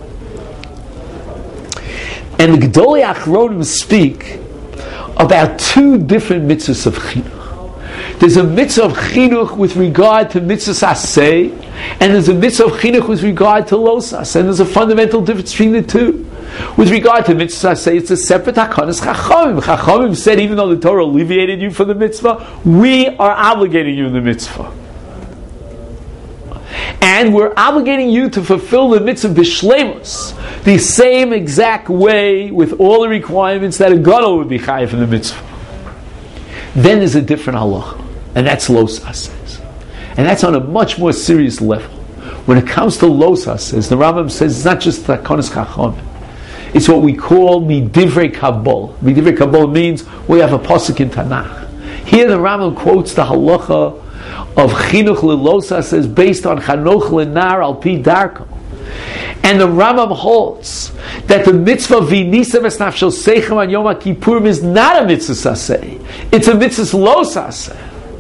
And the Gedolei Achronim speak about 2 different mitzvahs of chinuch. There's a mitzvah of chinuch with regard to mitzvahs aseh, and there's a mitzvah of chinuch with regard to losas, and there's a fundamental difference between the two. With regard to mitzvahs aseh, it's a separate hakanas chachamim. Chachamim said, even though the Torah alleviated you from the mitzvah, we are obligating you in the mitzvah. And we're obligating you to fulfill the mitzvah b'shleimus, the same exact way with all the requirements that a gadol would be chayav in the mitzvah. Then there's a different halacha, and that's los ases. And that's on a much more serious level. When it comes to los ases, the Rambam says it's not just takonos chacham. It's what we call midivrei kabbalah. Midivrei kabbalah means we have a pasuk in Tanakh. Here the Rambam quotes the halacha of chinuch lelos ases based on chanoch lenar al pi darko. And the Rambam holds that the mitzvah v'nisa v'snafshel seichem on Yom Kippurim is not a mitzvah saseh. It's a mitzvah lo saseh.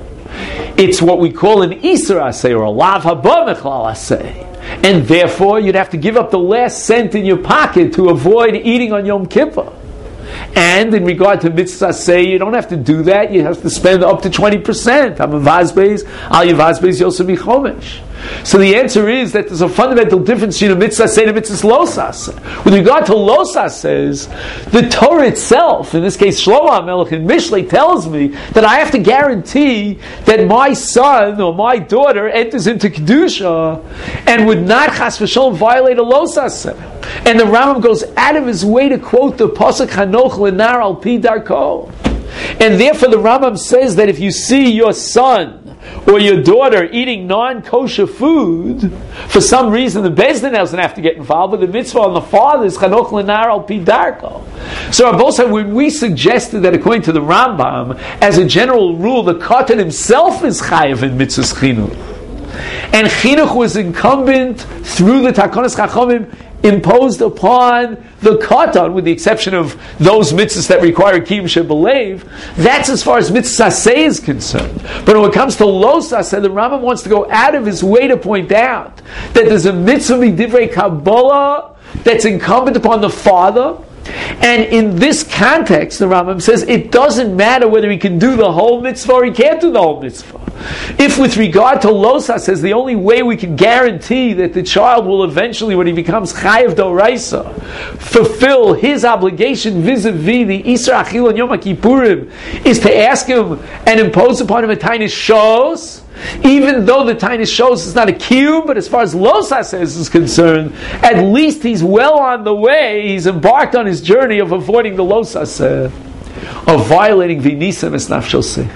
It's what we call an Isser aseh or a lav haba mechlal aseh. And therefore you'd have to give up the last cent in your pocket to avoid eating on Yom Kippur. And in regard to mitzvah say, you don't have to do that. You have to spend up to 20%. I'm a vazbeis, al yivazbeis yosef bichomesh. So the answer is that there's a fundamental difference between a mitzvah say and a mitzvah losas. With regard to losas says, the Torah itself, in this case Shlomo HaMelech in Mishlei, tells me that I have to guarantee that my son or my daughter enters into Kedusha and would not chas v'sholom violate a losas. And the Rambam goes out of his way to quote the pasuk Hanoch lenar al pi darko. And therefore the Rambam says that if you see your son or your daughter eating non-kosher food, for some reason the Beis Din doesn't have to get involved, but the mitzvah on the father is Chanoch Lenar al Pi Darko. So Rabosai, when we suggested that according to the Rambam, as a general rule, the Katan himself is chayav in mitzvahs chinuch, and chinuch was incumbent through the Takonos Chachamim imposed upon the Katan, with the exception of those mitzvahs that require Kiyum Shebelev, that's as far as mitzvah Saseh is concerned. But when it comes to Lo Saseh, the Rambam wants to go out of his way to point out that there's a mitzvah Midivrei Kabbalah that's incumbent upon the father. And in this context, the Rambam says, it doesn't matter whether he can do the whole mitzvah or he can't do the whole mitzvah. If with regard to Losa says the only way we can guarantee that the child will eventually, when he becomes Chayav Doraisa, fulfill his obligation vis-a-vis the Isra Achil and Yom Kippurim, is to ask him and impose upon him a tiny shos, even though the tiny shows is not a kiyum, but as far as Losa says is concerned, at least he's well on the way, he's embarked on his journey of avoiding the Losa, of violating V'nisa Mesnafshoseh.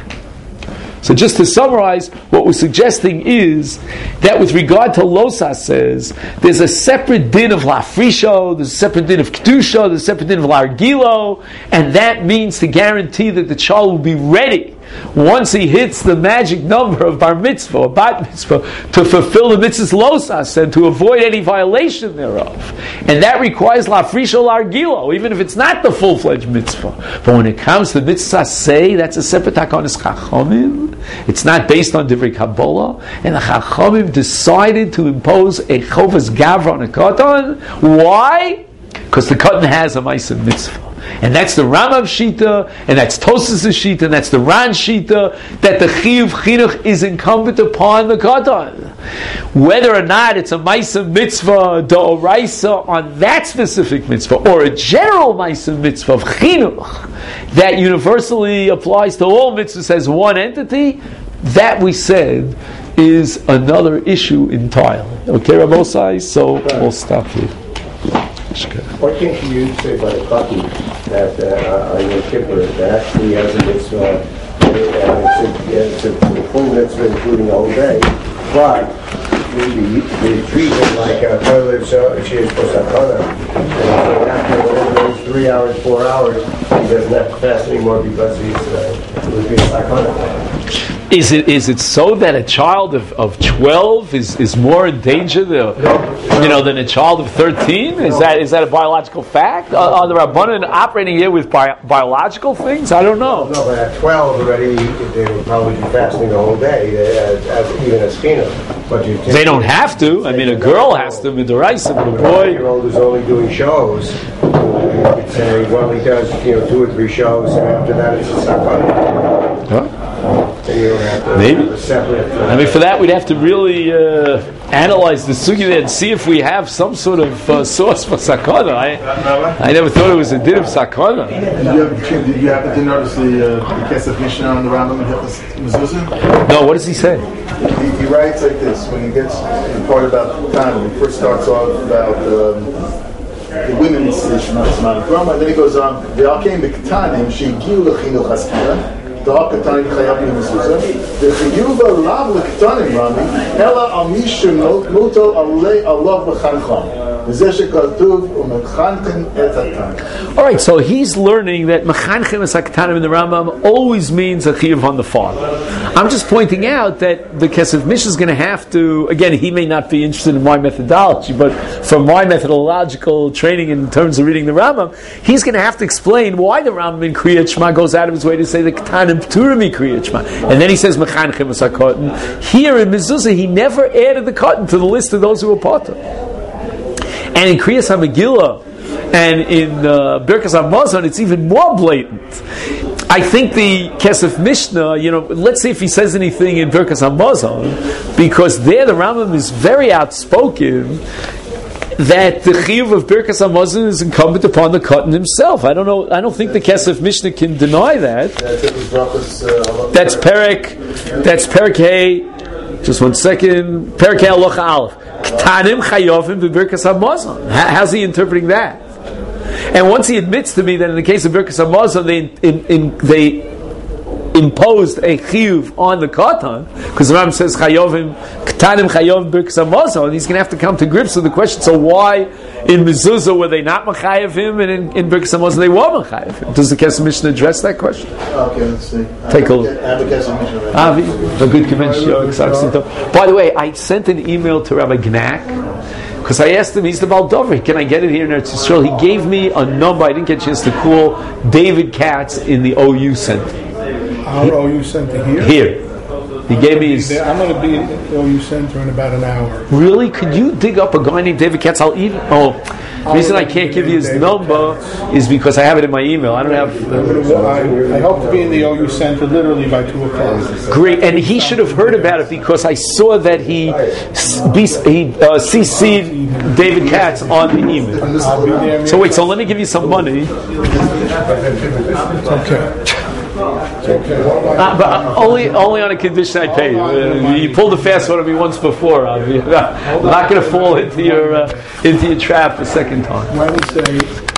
So just to summarize, what we're suggesting is that with regard to Losa says, there's a separate din of Lafrisho, there's a separate din of Kedusha, there's a separate din of Largilo, and that means to guarantee that the child will be ready once he hits the magic number of bar mitzvah or bat mitzvah to fulfill the mitzvah's losas and to avoid any violation thereof. And that requires lafrisha largilo, even if it's not the full-fledged mitzvah. But when it comes to mitzvah say, that's a separate takonis chachamim. It's not based on divrei Kabbalah, and the chachamim decided to impose a chovas gavra on a katan. Why? Because the katan has a ma'aser mitzvah. And that's the Rambam Shita, and that's Tosas Shita, and that's the Ran Shita, that the Chiyuv Chinuch is incumbent upon the Katan. Whether or not it's a Ma'aser Mitzvah, D'Oraisa, on that specific mitzvah, or a general Ma'aser Mitzvah of Chinuch, that universally applies to all mitzvahs as one entity, that we said is another issue entirely. Okay, Rabosai? So we'll stop here. What can you say about a cotton that on Yom Kippur that actually has a mitzvah, it's a full mitzvah including the whole day, but they treat it like a toilet she is for sakana, and so after whatever those 3 hours, 4 hours, he doesn't have to fast anymore because he's would be a sakana. Is it so that a child of 12 is more in danger than a child of 13? Is that a biological fact? Are the Rabbanan operating here with biological things? I don't know. No, but at 12 already, they would probably be fasting the whole day, even as Kina. But they don't have to. I mean, a girl has to, midaraisa, but a boy. 9-year-old is only doing shows. You could say, well, he does 2 or 3 shows, and after that it's a sakana. Huh? And you don't have to maybe. have a separate. I mean, for that we'd have to really analyze the sugya and see if we have some sort of source for sakana. I never thought it was a din of sakana. Did you happen to notice the Kesef Mishnah on the Rambam and Hilchos Mezuzah? No, what does he say? He writes like this when he gets the part about time. He first starts off about the women's Shema Grama, and then he goes on. They all came to Ketanim, Shegiu Lechinuch Haskira. The Ketanim Chayavim Mezuzah. The Chiyuva Lav Leketanim Rami. Ela Al Mishu Muto Alei Allah B'Chancham. Alright, so he's learning that Mechanchem Esaktanim in the Rambam always means a chiyuv on the father. I'm just pointing out that the Kesef Mishnah is going to have to, again, he may not be interested in my methodology, but from my methodological training in terms of reading the Rambam, he's going to have to explain why the Rambam in Kriyat Shema goes out of his way to say the Ketanim Pturimi Kriyat Shema. And then he says Mechanchem Esaktanim. Here in Mezuzah, he never added the Katan to the list of those who were Potter. And in Kriyas HaMegillah and in Birkas HaMazon, it's even more blatant. I think the Kesef Mishnah, let's see if he says anything in Birkas HaMazon, because there the Rambam is very outspoken that the chiyuv of Birkas HaMazon is incumbent upon the Katan himself. I don't think the Kesef Mishnah can deny that. That's Perek Hey. Just one second. Perek Hey Halacha Aleph. Ketanim chayovim b'Birkas HaMazon. How's he interpreting that? And once he admits to me that in the case of Birkas HaMazon they imposed a chiyuv on the katan, because the Rambam says chayovim ketanim chayovim Birkas HaMazon, he's going to have to come to grips with the question. So why in Mezuzah were they not machayev him, and in Birkas HaMazon they were machayev him? Does the Kesef Mishnah address that question? Okay, let's see. Take a look. A good convention. By the way, I sent an email to Rabbi Gnack because I asked him, he's the Baldover, can I get it here in Eretz Yisrael? He gave me a number. I didn't get a chance to call David Katz in the OU Center. Our OU Center here? Here. He gave me his... I'm going to be at the OU Center in about an hour. Really? Could you dig up a guy named David Katz? The reason I can't give you his number is because I have it in my email. I don't have... I hope to be in the OU Center literally by 2 o'clock. Great. And he should have heard about it because I saw that he CC'd David Katz on the email. I'll be there. So wait, so let me give you some money. Okay. But only on a condition I pay you. You pulled a fast one on me once before. I'm not going to fall into your trap the second time. Wednesday.